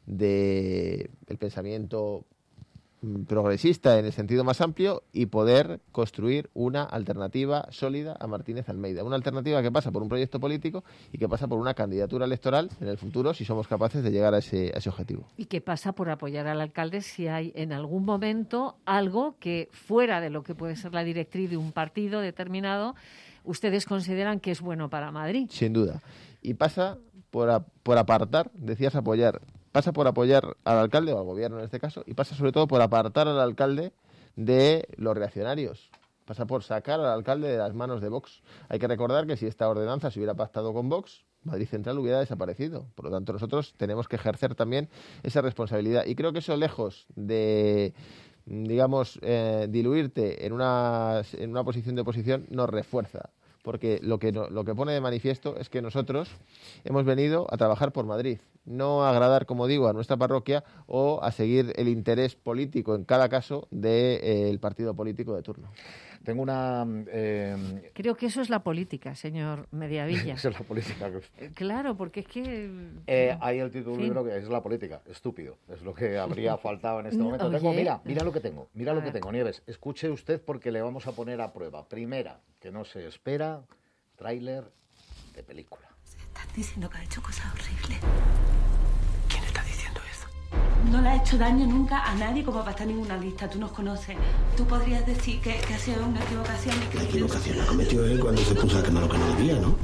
del pensamiento progresista en el sentido más amplio y poder construir una alternativa sólida a Martínez Almeida. Una alternativa que pasa por un proyecto político y que pasa por una candidatura electoral en el futuro si somos capaces de llegar a ese, a ese objetivo. Y que pasa por apoyar al alcalde si hay en algún momento algo que fuera de lo que puede ser la directriz de un partido determinado, ustedes consideran que es bueno para Madrid. Sin duda. Y pasa por, a, por apartar, decías apoyar, pasa por apoyar al alcalde o al gobierno en este caso y pasa sobre todo por apartar al alcalde de los reaccionarios. Pasa por sacar al alcalde de las manos de Vox. Hay que recordar que si esta ordenanza se hubiera pactado con Vox, Madrid Central hubiera desaparecido. Por lo tanto, nosotros tenemos que ejercer también esa responsabilidad. Y creo que eso, lejos de, digamos, eh, diluirte en una, en una posición de oposición, nos refuerza. Porque lo que, no, lo que pone de manifiesto es que nosotros hemos venido a trabajar por Madrid, no a agradar, como digo, a nuestra parroquia o a seguir el interés político, en cada caso, del de, eh, partido político de turno. Tengo una... Eh... Creo que eso es la política, señor Mediavilla. Eso es la política. Claro, porque es que... Eh, hay el título del sí. libro que es la política, estúpido. Es lo que habría faltado en este momento. Oye. Tengo, mira, mira lo que tengo, mira lo que tengo, Nieves. Escuche usted porque le vamos a poner a prueba. Primera, que no se espera, tráiler de película. Estás diciendo que ha hecho cosas horribles. ¿Quién está diciendo eso? No le ha hecho daño nunca a nadie como para estar en ninguna lista. Tú nos conoces. Tú podrías decir que, que ha sido una equivocación y que... La equivocación la cometió él cuando se puso a quemar lo que no debía, ¿no?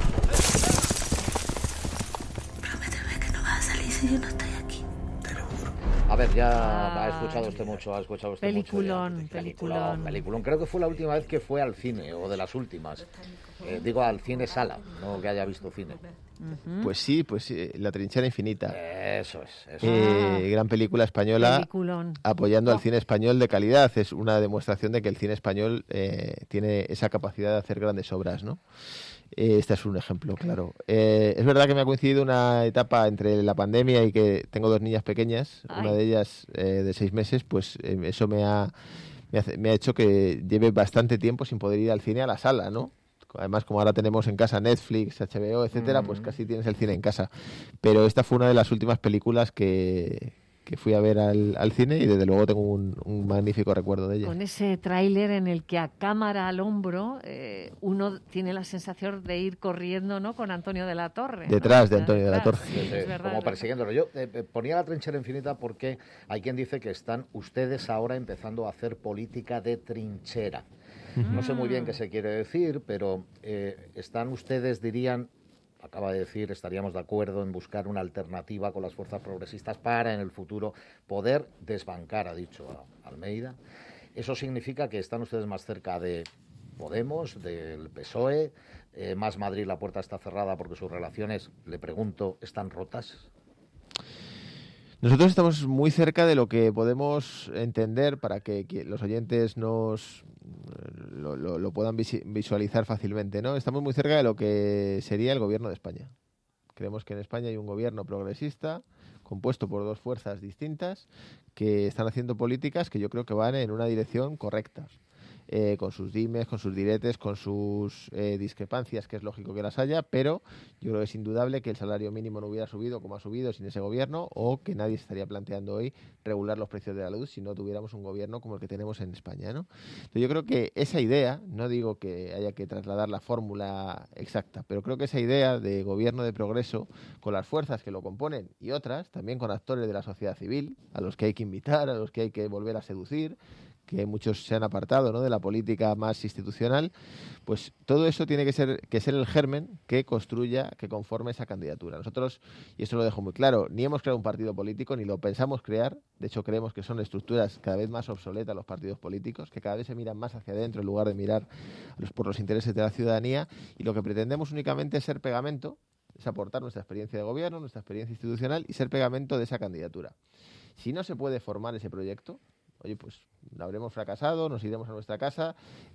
Prométeme que no vas a salir si yo no estoy aquí. A ver, ya ah, ha escuchado usted mucho, ha escuchado usted peliculón, mucho. Ya. Peliculón, peliculón. Peliculón. Creo que fue la última vez que fue al cine, o de las últimas. Eh, digo, al cine sala, no que haya visto cine. Uh-huh. Pues sí, pues sí, La trinchera infinita. Eso es. Eso eh, es. Gran película española, Peliculón. apoyando oh. al cine español de calidad. Es una demostración de que el cine español eh, tiene esa capacidad de hacer grandes obras, ¿no? Este es un ejemplo, claro. Eh, es verdad que me ha coincidido una etapa entre la pandemia y que tengo dos niñas pequeñas, Ay. una de ellas eh, de seis meses, pues eh, eso me ha, me, ha, me ha hecho que lleve bastante tiempo sin poder ir al cine a la sala, ¿no? Además, como ahora tenemos en casa Netflix, H B O, etcétera, mm. pues casi tienes el cine en casa. Pero esta fue una de las últimas películas que... que fui a ver al, al cine y desde luego tengo un, un magnífico recuerdo de ella. Con ese tráiler en el que a cámara al hombro eh, uno tiene la sensación de ir corriendo, ¿no?, con Antonio de la Torre. Detrás ¿no? de Antonio Detrás. de la Torre. Sí, sí, es verdad, como persiguiéndolo. Yo eh, ponía La trinchera infinita porque hay quien dice que están ustedes ahora empezando a hacer política de trinchera. Mm. No sé muy bien qué se quiere decir, pero eh, están ustedes, dirían... Acaba de decir, estaríamos de acuerdo en buscar una alternativa con las fuerzas progresistas para, en el futuro, poder desbancar, ha dicho Almeida. Eso significa que están ustedes más cerca de Podemos, del P S O E, eh, Más Madrid, la puerta está cerrada porque sus relaciones, le pregunto, ¿están rotas? Nosotros estamos muy cerca de lo que podemos entender para que los oyentes nos lo, lo, lo puedan visualizar fácilmente, ¿no? Estamos muy cerca de lo que sería el gobierno de España. Creemos que en España hay un gobierno progresista compuesto por dos fuerzas distintas que están haciendo políticas que yo creo que van en una dirección correcta. Eh, con sus dimes, con sus diretes, con sus eh, discrepancias, que es lógico que las haya, pero yo creo que es indudable que el salario mínimo no hubiera subido como ha subido sin ese gobierno, o que nadie estaría planteando hoy regular los precios de la luz si no tuviéramos un gobierno como el que tenemos en España, ¿no? Entonces yo creo que esa idea, no digo que haya que trasladar la fórmula exacta, pero creo que esa idea de gobierno de progreso, con las fuerzas que lo componen y otras, también con actores de la sociedad civil, a los que hay que invitar, a los que hay que volver a seducir, que muchos se han apartado, ¿no?, de la política más institucional, pues todo eso tiene que ser que ser el germen que construya, que conforme esa candidatura. Nosotros, y esto lo dejo muy claro, ni hemos creado un partido político, ni lo pensamos crear. De hecho, creemos que son estructuras cada vez más obsoletas los partidos políticos, que cada vez se miran más hacia adentro en lugar de mirar los, por los intereses de la ciudadanía, y lo que pretendemos únicamente es ser pegamento, es aportar nuestra experiencia de gobierno, nuestra experiencia institucional y ser pegamento de esa candidatura. Si no se puede formar ese proyecto, oye, pues habremos fracasado, nos iremos a nuestra casa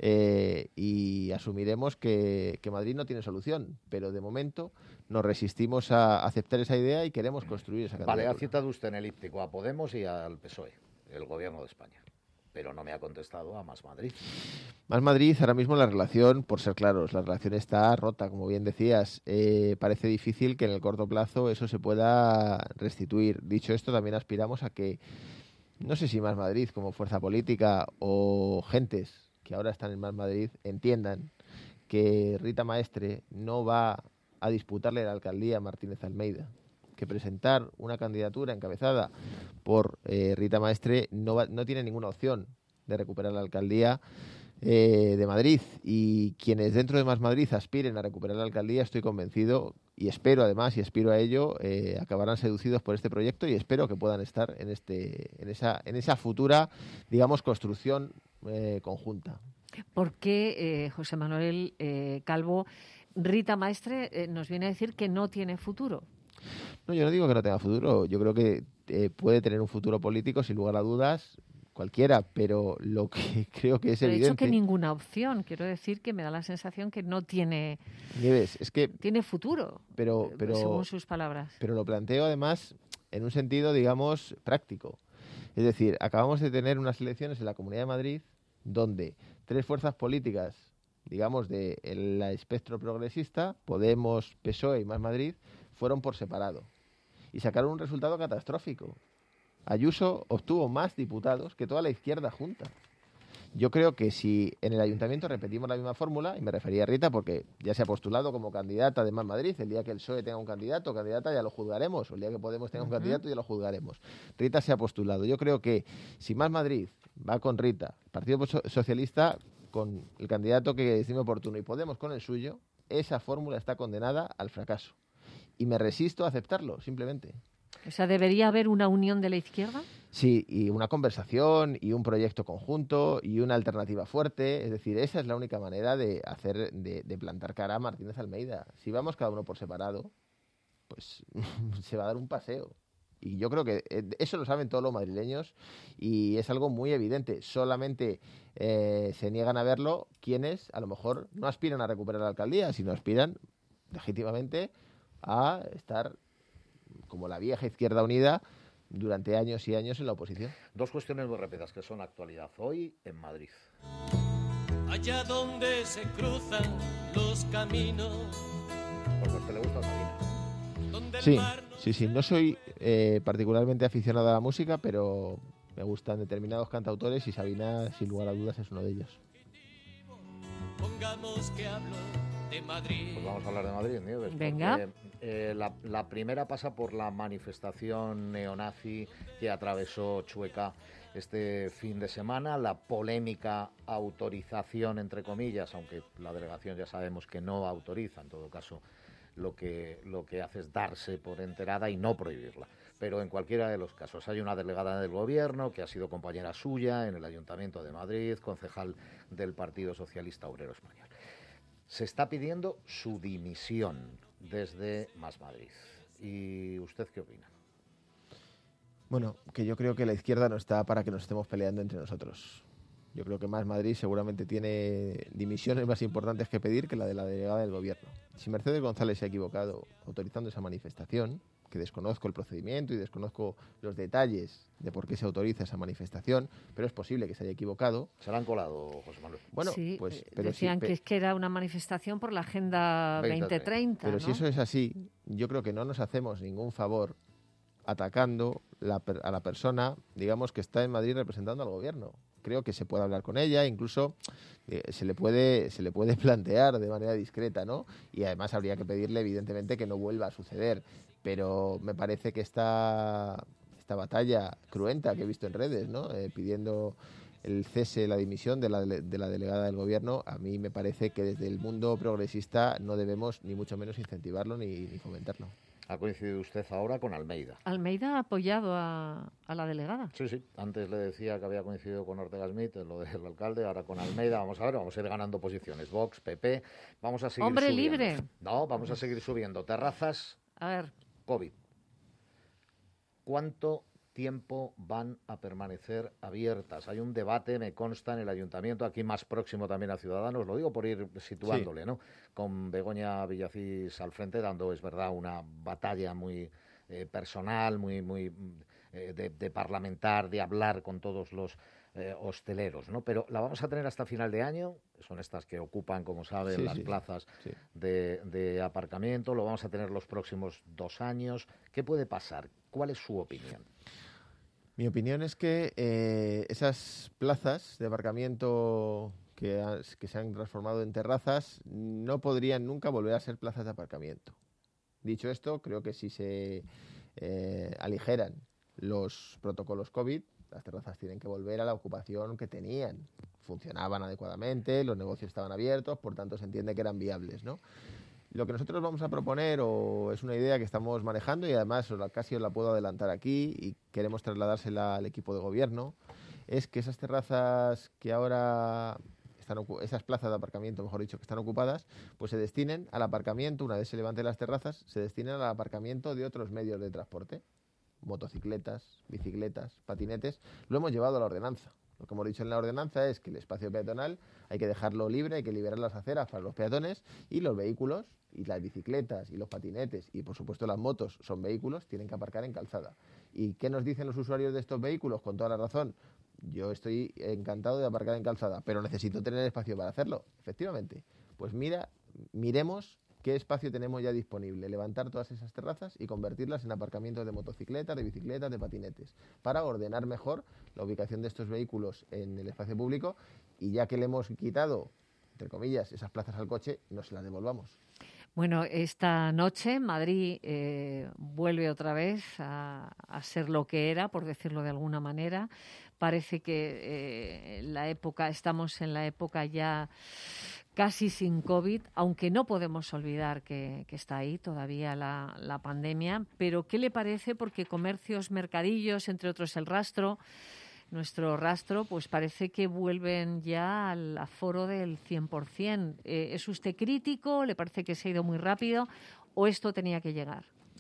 eh, y asumiremos que, que Madrid no tiene solución, pero de momento nos resistimos a aceptar esa idea y queremos construir esa candidatura. Vale, ha citado usted en elíptico a Podemos y al P S O E, el gobierno de España, pero no me ha contestado a Más Madrid. Más Madrid, ahora mismo la relación, por ser claros, la relación está rota, como bien decías. Eh, parece difícil que en el corto plazo eso se pueda restituir. Dicho esto, también aspiramos a que no sé si Más Madrid como fuerza política o gentes que ahora están en Más Madrid entiendan que Rita Maestre no va a disputarle la alcaldía a Martínez Almeida, que presentar una candidatura encabezada por eh, Rita Maestre no, va, no tiene ninguna opción de recuperar la alcaldía eh, de Madrid, y quienes dentro de Más Madrid aspiren a recuperar la alcaldía, estoy convencido y espero además y aspiro a ello, eh, acabarán seducidos por este proyecto y espero que puedan estar en este en esa en esa futura, digamos, construcción eh, conjunta. ¿Por qué, eh, José Manuel eh, Calvo, Rita Maestre eh, nos viene a decir que no tiene futuro? No, yo no digo que no tenga futuro. Yo creo que eh, puede tener un futuro político, sin lugar a dudas, cualquiera, pero lo que creo que es Pero evidente... he dicho que ninguna opción. Quiero decir que me da la sensación que no tiene... Nieves, es que... Tiene futuro, pero, eh, pero, según sus palabras. Pero lo planteo, además, en un sentido, digamos, práctico. Es decir, acabamos de tener unas elecciones en la Comunidad de Madrid donde tres fuerzas políticas, digamos, del de espectro progresista, Podemos, P S O E y Más Madrid, fueron por separado y sacaron un resultado catastrófico. Ayuso obtuvo más diputados que toda la izquierda junta. Yo creo que si en el ayuntamiento repetimos la misma fórmula, y me refería a Rita porque ya se ha postulado como candidata de Más Madrid, el día que el P S O E tenga un candidato o candidata ya lo juzgaremos, o el día que Podemos tenga un uh-huh. candidato ya lo juzgaremos. Rita se ha postulado. Yo creo que si Más Madrid va con Rita, Partido Socialista con el candidato que estime oportuno y Podemos con el suyo, esa fórmula está condenada al fracaso. Y me resisto a aceptarlo, simplemente. O sea, ¿debería haber una unión de la izquierda? Sí, y una conversación, y un proyecto conjunto, y una alternativa fuerte. Es decir, esa es la única manera de hacer, de, de plantar cara a Martínez Almeida. Si vamos cada uno por separado, pues se va a dar un paseo. Y yo creo que eso lo saben todos los madrileños, y es algo muy evidente. Solamente eh, se niegan a verlo quienes, a lo mejor, no aspiran a recuperar la alcaldía, sino aspiran legítimamente a estar como la vieja Izquierda Unida durante años y años en la oposición. Dos cuestiones muy rápidas que son actualidad hoy en Madrid. Allá donde se cruzan los caminos. Porque a usted le gusta Sabina. Sí, sí, sí. No soy eh, particularmente aficionado a la música, pero me gustan determinados cantautores y Sabina, sin lugar a dudas, es uno de ellos. Pongamos que hablo de Madrid. Pues vamos a hablar de Madrid, Nieves. Venga. Porque, eh, la, la primera pasa por la manifestación neonazi que atravesó Chueca este fin de semana, la polémica autorización, entre comillas, aunque la delegación ya sabemos que no autoriza, en todo caso, lo que, lo que hace es darse por enterada y no prohibirla. Pero en cualquiera de los casos, hay una delegada del gobierno que ha sido compañera suya en el Ayuntamiento de Madrid, concejal del Partido Socialista Obrero Español. Se está pidiendo su dimisión desde Más Madrid. ¿Y usted qué opina? Bueno, que yo creo que la izquierda no está para que nos estemos peleando entre nosotros. Yo creo que Más Madrid seguramente tiene dimisiones más importantes que pedir que la de la delegada del gobierno. Si Mercedes González se ha equivocado autorizando esa manifestación, que desconozco el procedimiento y desconozco los detalles de por qué se autoriza esa manifestación, pero es posible que se haya equivocado. Se la han colado, José Manuel. Bueno, sí, pues, pero decían sí, que es que era una manifestación por la Agenda veinte treinta. Pero ¿no? si eso es así, yo creo que no nos hacemos ningún favor atacando la, a la persona, digamos, que está en Madrid representando al gobierno. Creo que se puede hablar con ella, incluso eh, se le puede se le puede plantear de manera discreta, ¿no? Y además habría que pedirle, evidentemente, que no vuelva a suceder. Pero me parece que esta, esta batalla cruenta que he visto en redes, ¿no? Eh, pidiendo el cese, la dimisión de la, de la delegada del gobierno, a mí me parece que desde el mundo progresista no debemos ni mucho menos incentivarlo ni, ni fomentarlo. Ha coincidido usted ahora con Almeida. Almeida ha apoyado a, a la delegada. Sí, sí. Antes le decía que había coincidido con Ortega Smith, lo del alcalde, ahora con Almeida. Vamos a ver, vamos a ir ganando posiciones. Vox, P P, vamos a seguir Hombre subiendo. libre. No, vamos a seguir subiendo. Terrazas. A ver. COVID. ¿Cuánto tiempo van a permanecer abiertas? Hay un debate, me consta, en el ayuntamiento, aquí más próximo también a Ciudadanos, lo digo por ir situándole, sí. ¿no? Con Begoña Villacís al frente, dando, es verdad, una batalla muy eh, personal, muy, muy eh, de, de parlamentar, de hablar con todos los eh, hosteleros, ¿no? Pero la vamos a tener hasta final de año, son estas que ocupan, como saben, sí, las sí, plazas sí. De, de aparcamiento, lo vamos a tener los próximos dos años. ¿Qué puede pasar? ¿Cuál es su opinión? Mi opinión es que eh, esas plazas de aparcamiento que, ha, que se han transformado en terrazas no podrían nunca volver a ser plazas de aparcamiento. Dicho esto, creo que si se eh, aligeran los protocolos COVID, las terrazas tienen que volver a la ocupación que tenían. Funcionaban adecuadamente, los negocios estaban abiertos, por tanto se entiende que eran viables, ¿no? Lo que nosotros vamos a proponer o es una idea que estamos manejando y además os la, casi os la puedo adelantar aquí y queremos trasladársela al equipo de gobierno, es que esas terrazas que ahora están ocu- esas plazas de aparcamiento, mejor dicho, que están ocupadas, pues se destinen al aparcamiento, una vez se levanten las terrazas, se destinen al aparcamiento de otros medios de transporte, motocicletas, bicicletas, patinetes. Lo hemos llevado a la ordenanza. Lo que hemos dicho en la ordenanza es que el espacio peatonal hay que dejarlo libre, hay que liberar las aceras para los peatones, y los vehículos, y las bicicletas, y los patinetes, y por supuesto las motos son vehículos, tienen que aparcar en calzada. ¿Y qué nos dicen los usuarios de estos vehículos? Con toda la razón. Yo estoy encantado de aparcar en calzada, pero necesito tener espacio para hacerlo. Efectivamente. Pues mira, miremos qué espacio tenemos ya disponible. Levantar todas esas terrazas y convertirlas en aparcamientos de motocicletas, de bicicletas, de patinetes, para ordenar mejor la ubicación de estos vehículos en el espacio público, y ya que le hemos quitado, entre comillas, esas plazas al coche, no se las devolvamos. Bueno, esta noche Madrid eh, vuelve otra vez a, a ser lo que era, por decirlo de alguna manera. Parece que eh, la época, estamos en la época ya casi sin COVID, aunque no podemos olvidar que, que está ahí todavía la, la pandemia. Pero ¿qué le parece? Porque comercios, mercadillos, entre otros el Rastro, nuestro Rastro, pues parece que vuelven ya al aforo del cien por ciento. Eh, ¿Es usted crítico? ¿Le parece que se ha ido muy rápido? ¿O esto tenía que llegar?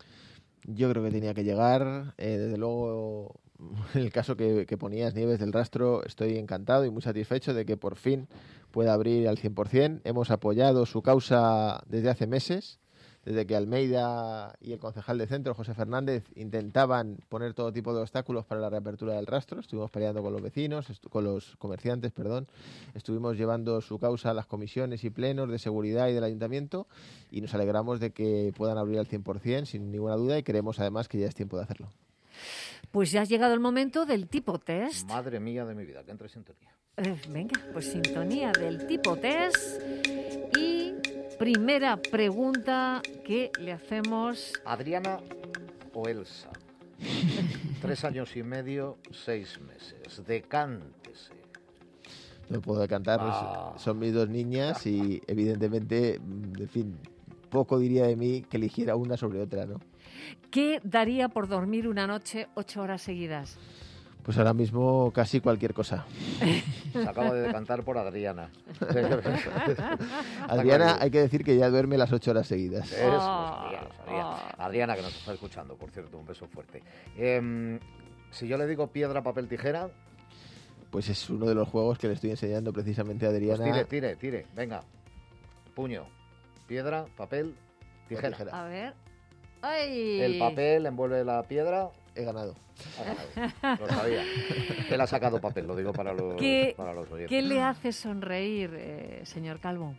Yo creo que tenía que llegar. Eh, desde luego, en el caso que, que ponías, Nieves, del Rastro, estoy encantado y muy satisfecho de que por fin pueda abrir al cien por ciento. Hemos apoyado su causa desde hace meses, desde que Almeida y el concejal de centro, José Fernández, intentaban poner todo tipo de obstáculos para la reapertura del Rastro. Estuvimos peleando con los vecinos, con los comerciantes, perdón. Estuvimos llevando su causa a las comisiones y plenos de seguridad y del ayuntamiento, y nos alegramos de que puedan abrir al cien por ciento sin ninguna duda, y creemos además que ya es tiempo de hacerlo. Pues ya ha llegado el momento del tipo test. Madre mía de mi vida, que entre sintonía. Eh, venga, pues sintonía del tipo test. Y primera pregunta que le hacemos... ¿Adriana o Elsa? Tres años y medio, seis meses. Decántese. No puedo decantar, Ah. pues, son mis dos niñas y evidentemente, en fin, poco diría de mí que eligiera una sobre otra, ¿no? ¿Qué daría por dormir una noche ocho horas seguidas? Pues ahora mismo casi cualquier cosa. Se acaba de decantar por Adriana. Adriana, hay que decir que ya duerme las ocho horas seguidas. Eso, lo sabía, lo sabía. Adriana, que nos está escuchando, por cierto, un beso fuerte. Eh, si yo le digo piedra, papel, tijera... Pues es uno de los juegos que le estoy enseñando precisamente a Adriana. Pues tire, tire, tire. Venga. Puño. Piedra, papel, tijera. A ver. ¡Ay! El papel envuelve la piedra. He ganado. Ha ganado. Lo sabía. Él ha sacado papel, lo digo para los, ¿Qué, para los oyentes. ¿Qué le hace sonreír, eh, señor Calvo?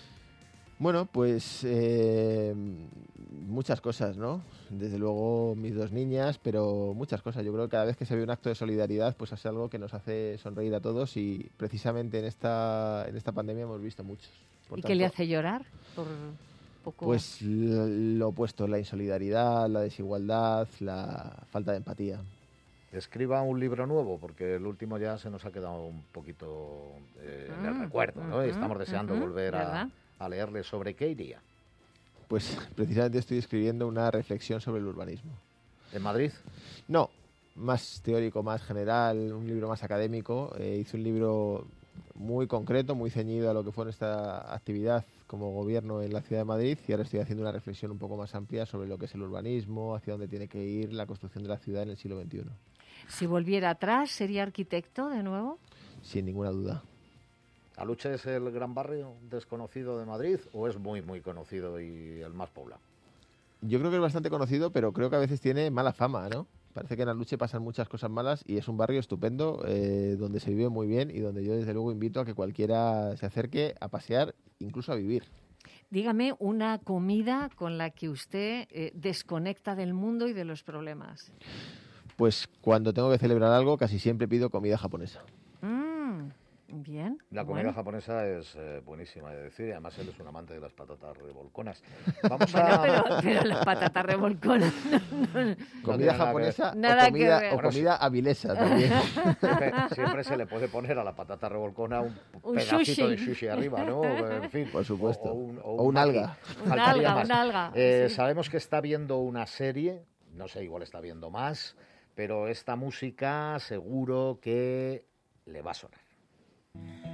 Bueno, pues eh, muchas cosas, ¿no? Desde luego mis dos niñas, pero muchas cosas. Yo creo que cada vez que se ve un acto de solidaridad, pues es algo que nos hace sonreír a todos, y precisamente en esta, en esta pandemia hemos visto muchos. Por ¿Y tanto, qué le hace llorar? Por poco... Pues lo, lo opuesto, la insolidaridad, la desigualdad, la falta de empatía. Escriba un libro nuevo, porque el último ya se nos ha quedado un poquito eh, en el Mm, recuerdo, ¿no? Y ujú, estamos deseando ujú, volver a, ¿verdad? a leerle. ¿Sobre qué iría? Pues precisamente estoy escribiendo una reflexión sobre el urbanismo. ¿En Madrid? No, más teórico, más general, un libro más académico. Eh, hice un libro muy concreto, muy ceñido a lo que fue nuestra actividad como gobierno en la ciudad de Madrid, y ahora estoy haciendo una reflexión un poco más amplia sobre lo que es el urbanismo, hacia dónde tiene que ir la construcción de la ciudad en el siglo veintiuno. Si volviera atrás, ¿sería arquitecto de nuevo? Sin ninguna duda. ¿Aluche es el gran barrio desconocido de Madrid o es muy, muy conocido y el más poblado? Yo creo que es bastante conocido, pero creo que a veces tiene mala fama, ¿no? Parece que en Aluche pasan muchas cosas malas, y es un barrio estupendo, eh, donde se vive muy bien y donde yo desde luego invito a que cualquiera se acerque a pasear, incluso a vivir. Dígame una comida con la que usted eh, desconecta del mundo y de los problemas. Pues cuando tengo que celebrar algo, casi siempre pido comida japonesa. Mm, bien. La comida bueno. japonesa es eh, buenísima de decir, y además él es un amante de las patatas revolconas. Vamos Bueno, a... pero, pero las patatas revolconas... No, no, ¿Comida japonesa nada o comida, que ver. o comida avilesa también? Siempre, siempre se le puede poner a la patata revolcona un, Un pedacito sushi. de sushi arriba, ¿no? En fin. Por supuesto. O, o un, O un maki. alga. Un Faltaría alga, más. un alga, Eh, sí. Sabemos que está viendo una serie, no sé, igual está viendo más, pero esta música seguro que le va a sonar. If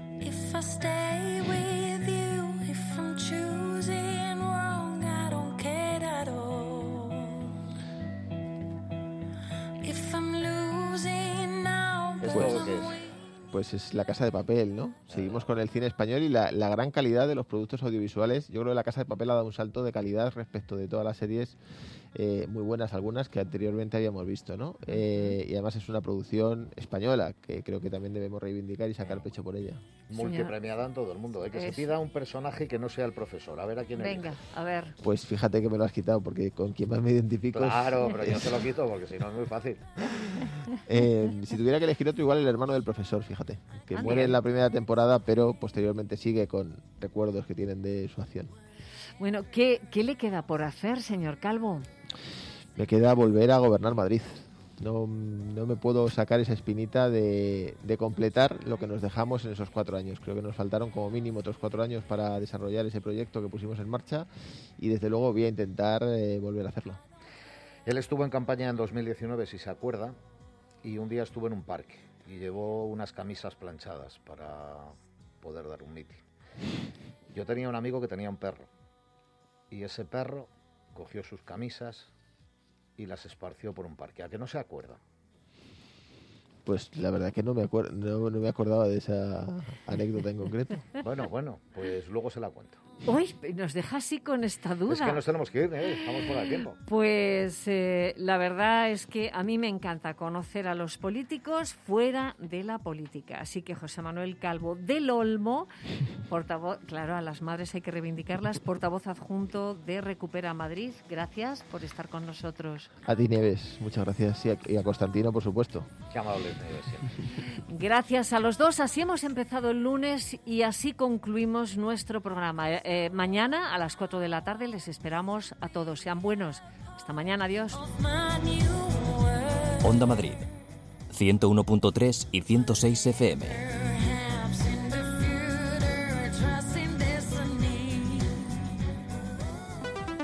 Pues, pues es La Casa de Papel, ¿no? Seguimos con el cine español y la, la gran calidad de los productos audiovisuales. Yo creo que La Casa de Papel ha dado un salto de calidad respecto de todas las series, eh, muy buenas algunas que anteriormente habíamos visto, ¿no? Eh, y además es una producción española que creo que también debemos reivindicar y sacar pecho por ella. Multipremiada en todo el mundo, ¿eh? Que es. se pida un personaje que no sea el profesor. A ver a quién Venga, elige. a ver. Pues fíjate que me lo has quitado, porque con quien más me identifico... Claro, pero yo no te lo quito porque si no es muy fácil. Eh, si tuviera que elegir otro, igual el hermano del profesor, fíjate, que ah, muere bien. en la primera temporada, pero posteriormente sigue con recuerdos que tienen de su acción. Bueno, ¿qué, qué le queda por hacer, señor Calvo? Me queda volver a gobernar Madrid. No, no me puedo sacar esa espinita de, de completar lo que nos dejamos en esos cuatro años. Creo que nos faltaron como mínimo otros cuatro años para desarrollar ese proyecto que pusimos en marcha y desde luego voy a intentar eh, volver a hacerlo. Él estuvo en campaña en dos mil diecinueve, si se acuerda, y un día estuvo en un parque y llevó unas camisas planchadas para poder dar un mitin. Yo tenía un amigo que tenía un perro y ese perro cogió sus camisas y las esparció por un parque. ¿A que no se acuerda? Pues la verdad que no me, acuer- no, no me acordaba de esa anécdota en concreto. Bueno, bueno, pues luego se la cuento. Uy, nos deja así con esta duda. Es que nos tenemos que ir, ¿eh? Estamos fuera de tiempo. Pues eh, la verdad es que a mí me encanta conocer a los políticos fuera de la política. Así que José Manuel Calvo del Olmo, portavoz, claro, a las madres hay que reivindicarlas, portavoz adjunto de Recupera Madrid. Gracias por estar con nosotros. A ti, Nieves, muchas gracias. Y a, y a Constantino, por supuesto. Qué amables, Nieves, siempre. Gracias a los dos. Así hemos empezado el lunes y así concluimos nuestro programa. Eh, mañana a las cuatro de la tarde les esperamos a todos. Sean buenos. Hasta mañana. Adiós. Onda Madrid, ciento uno punto tres y ciento seis F M.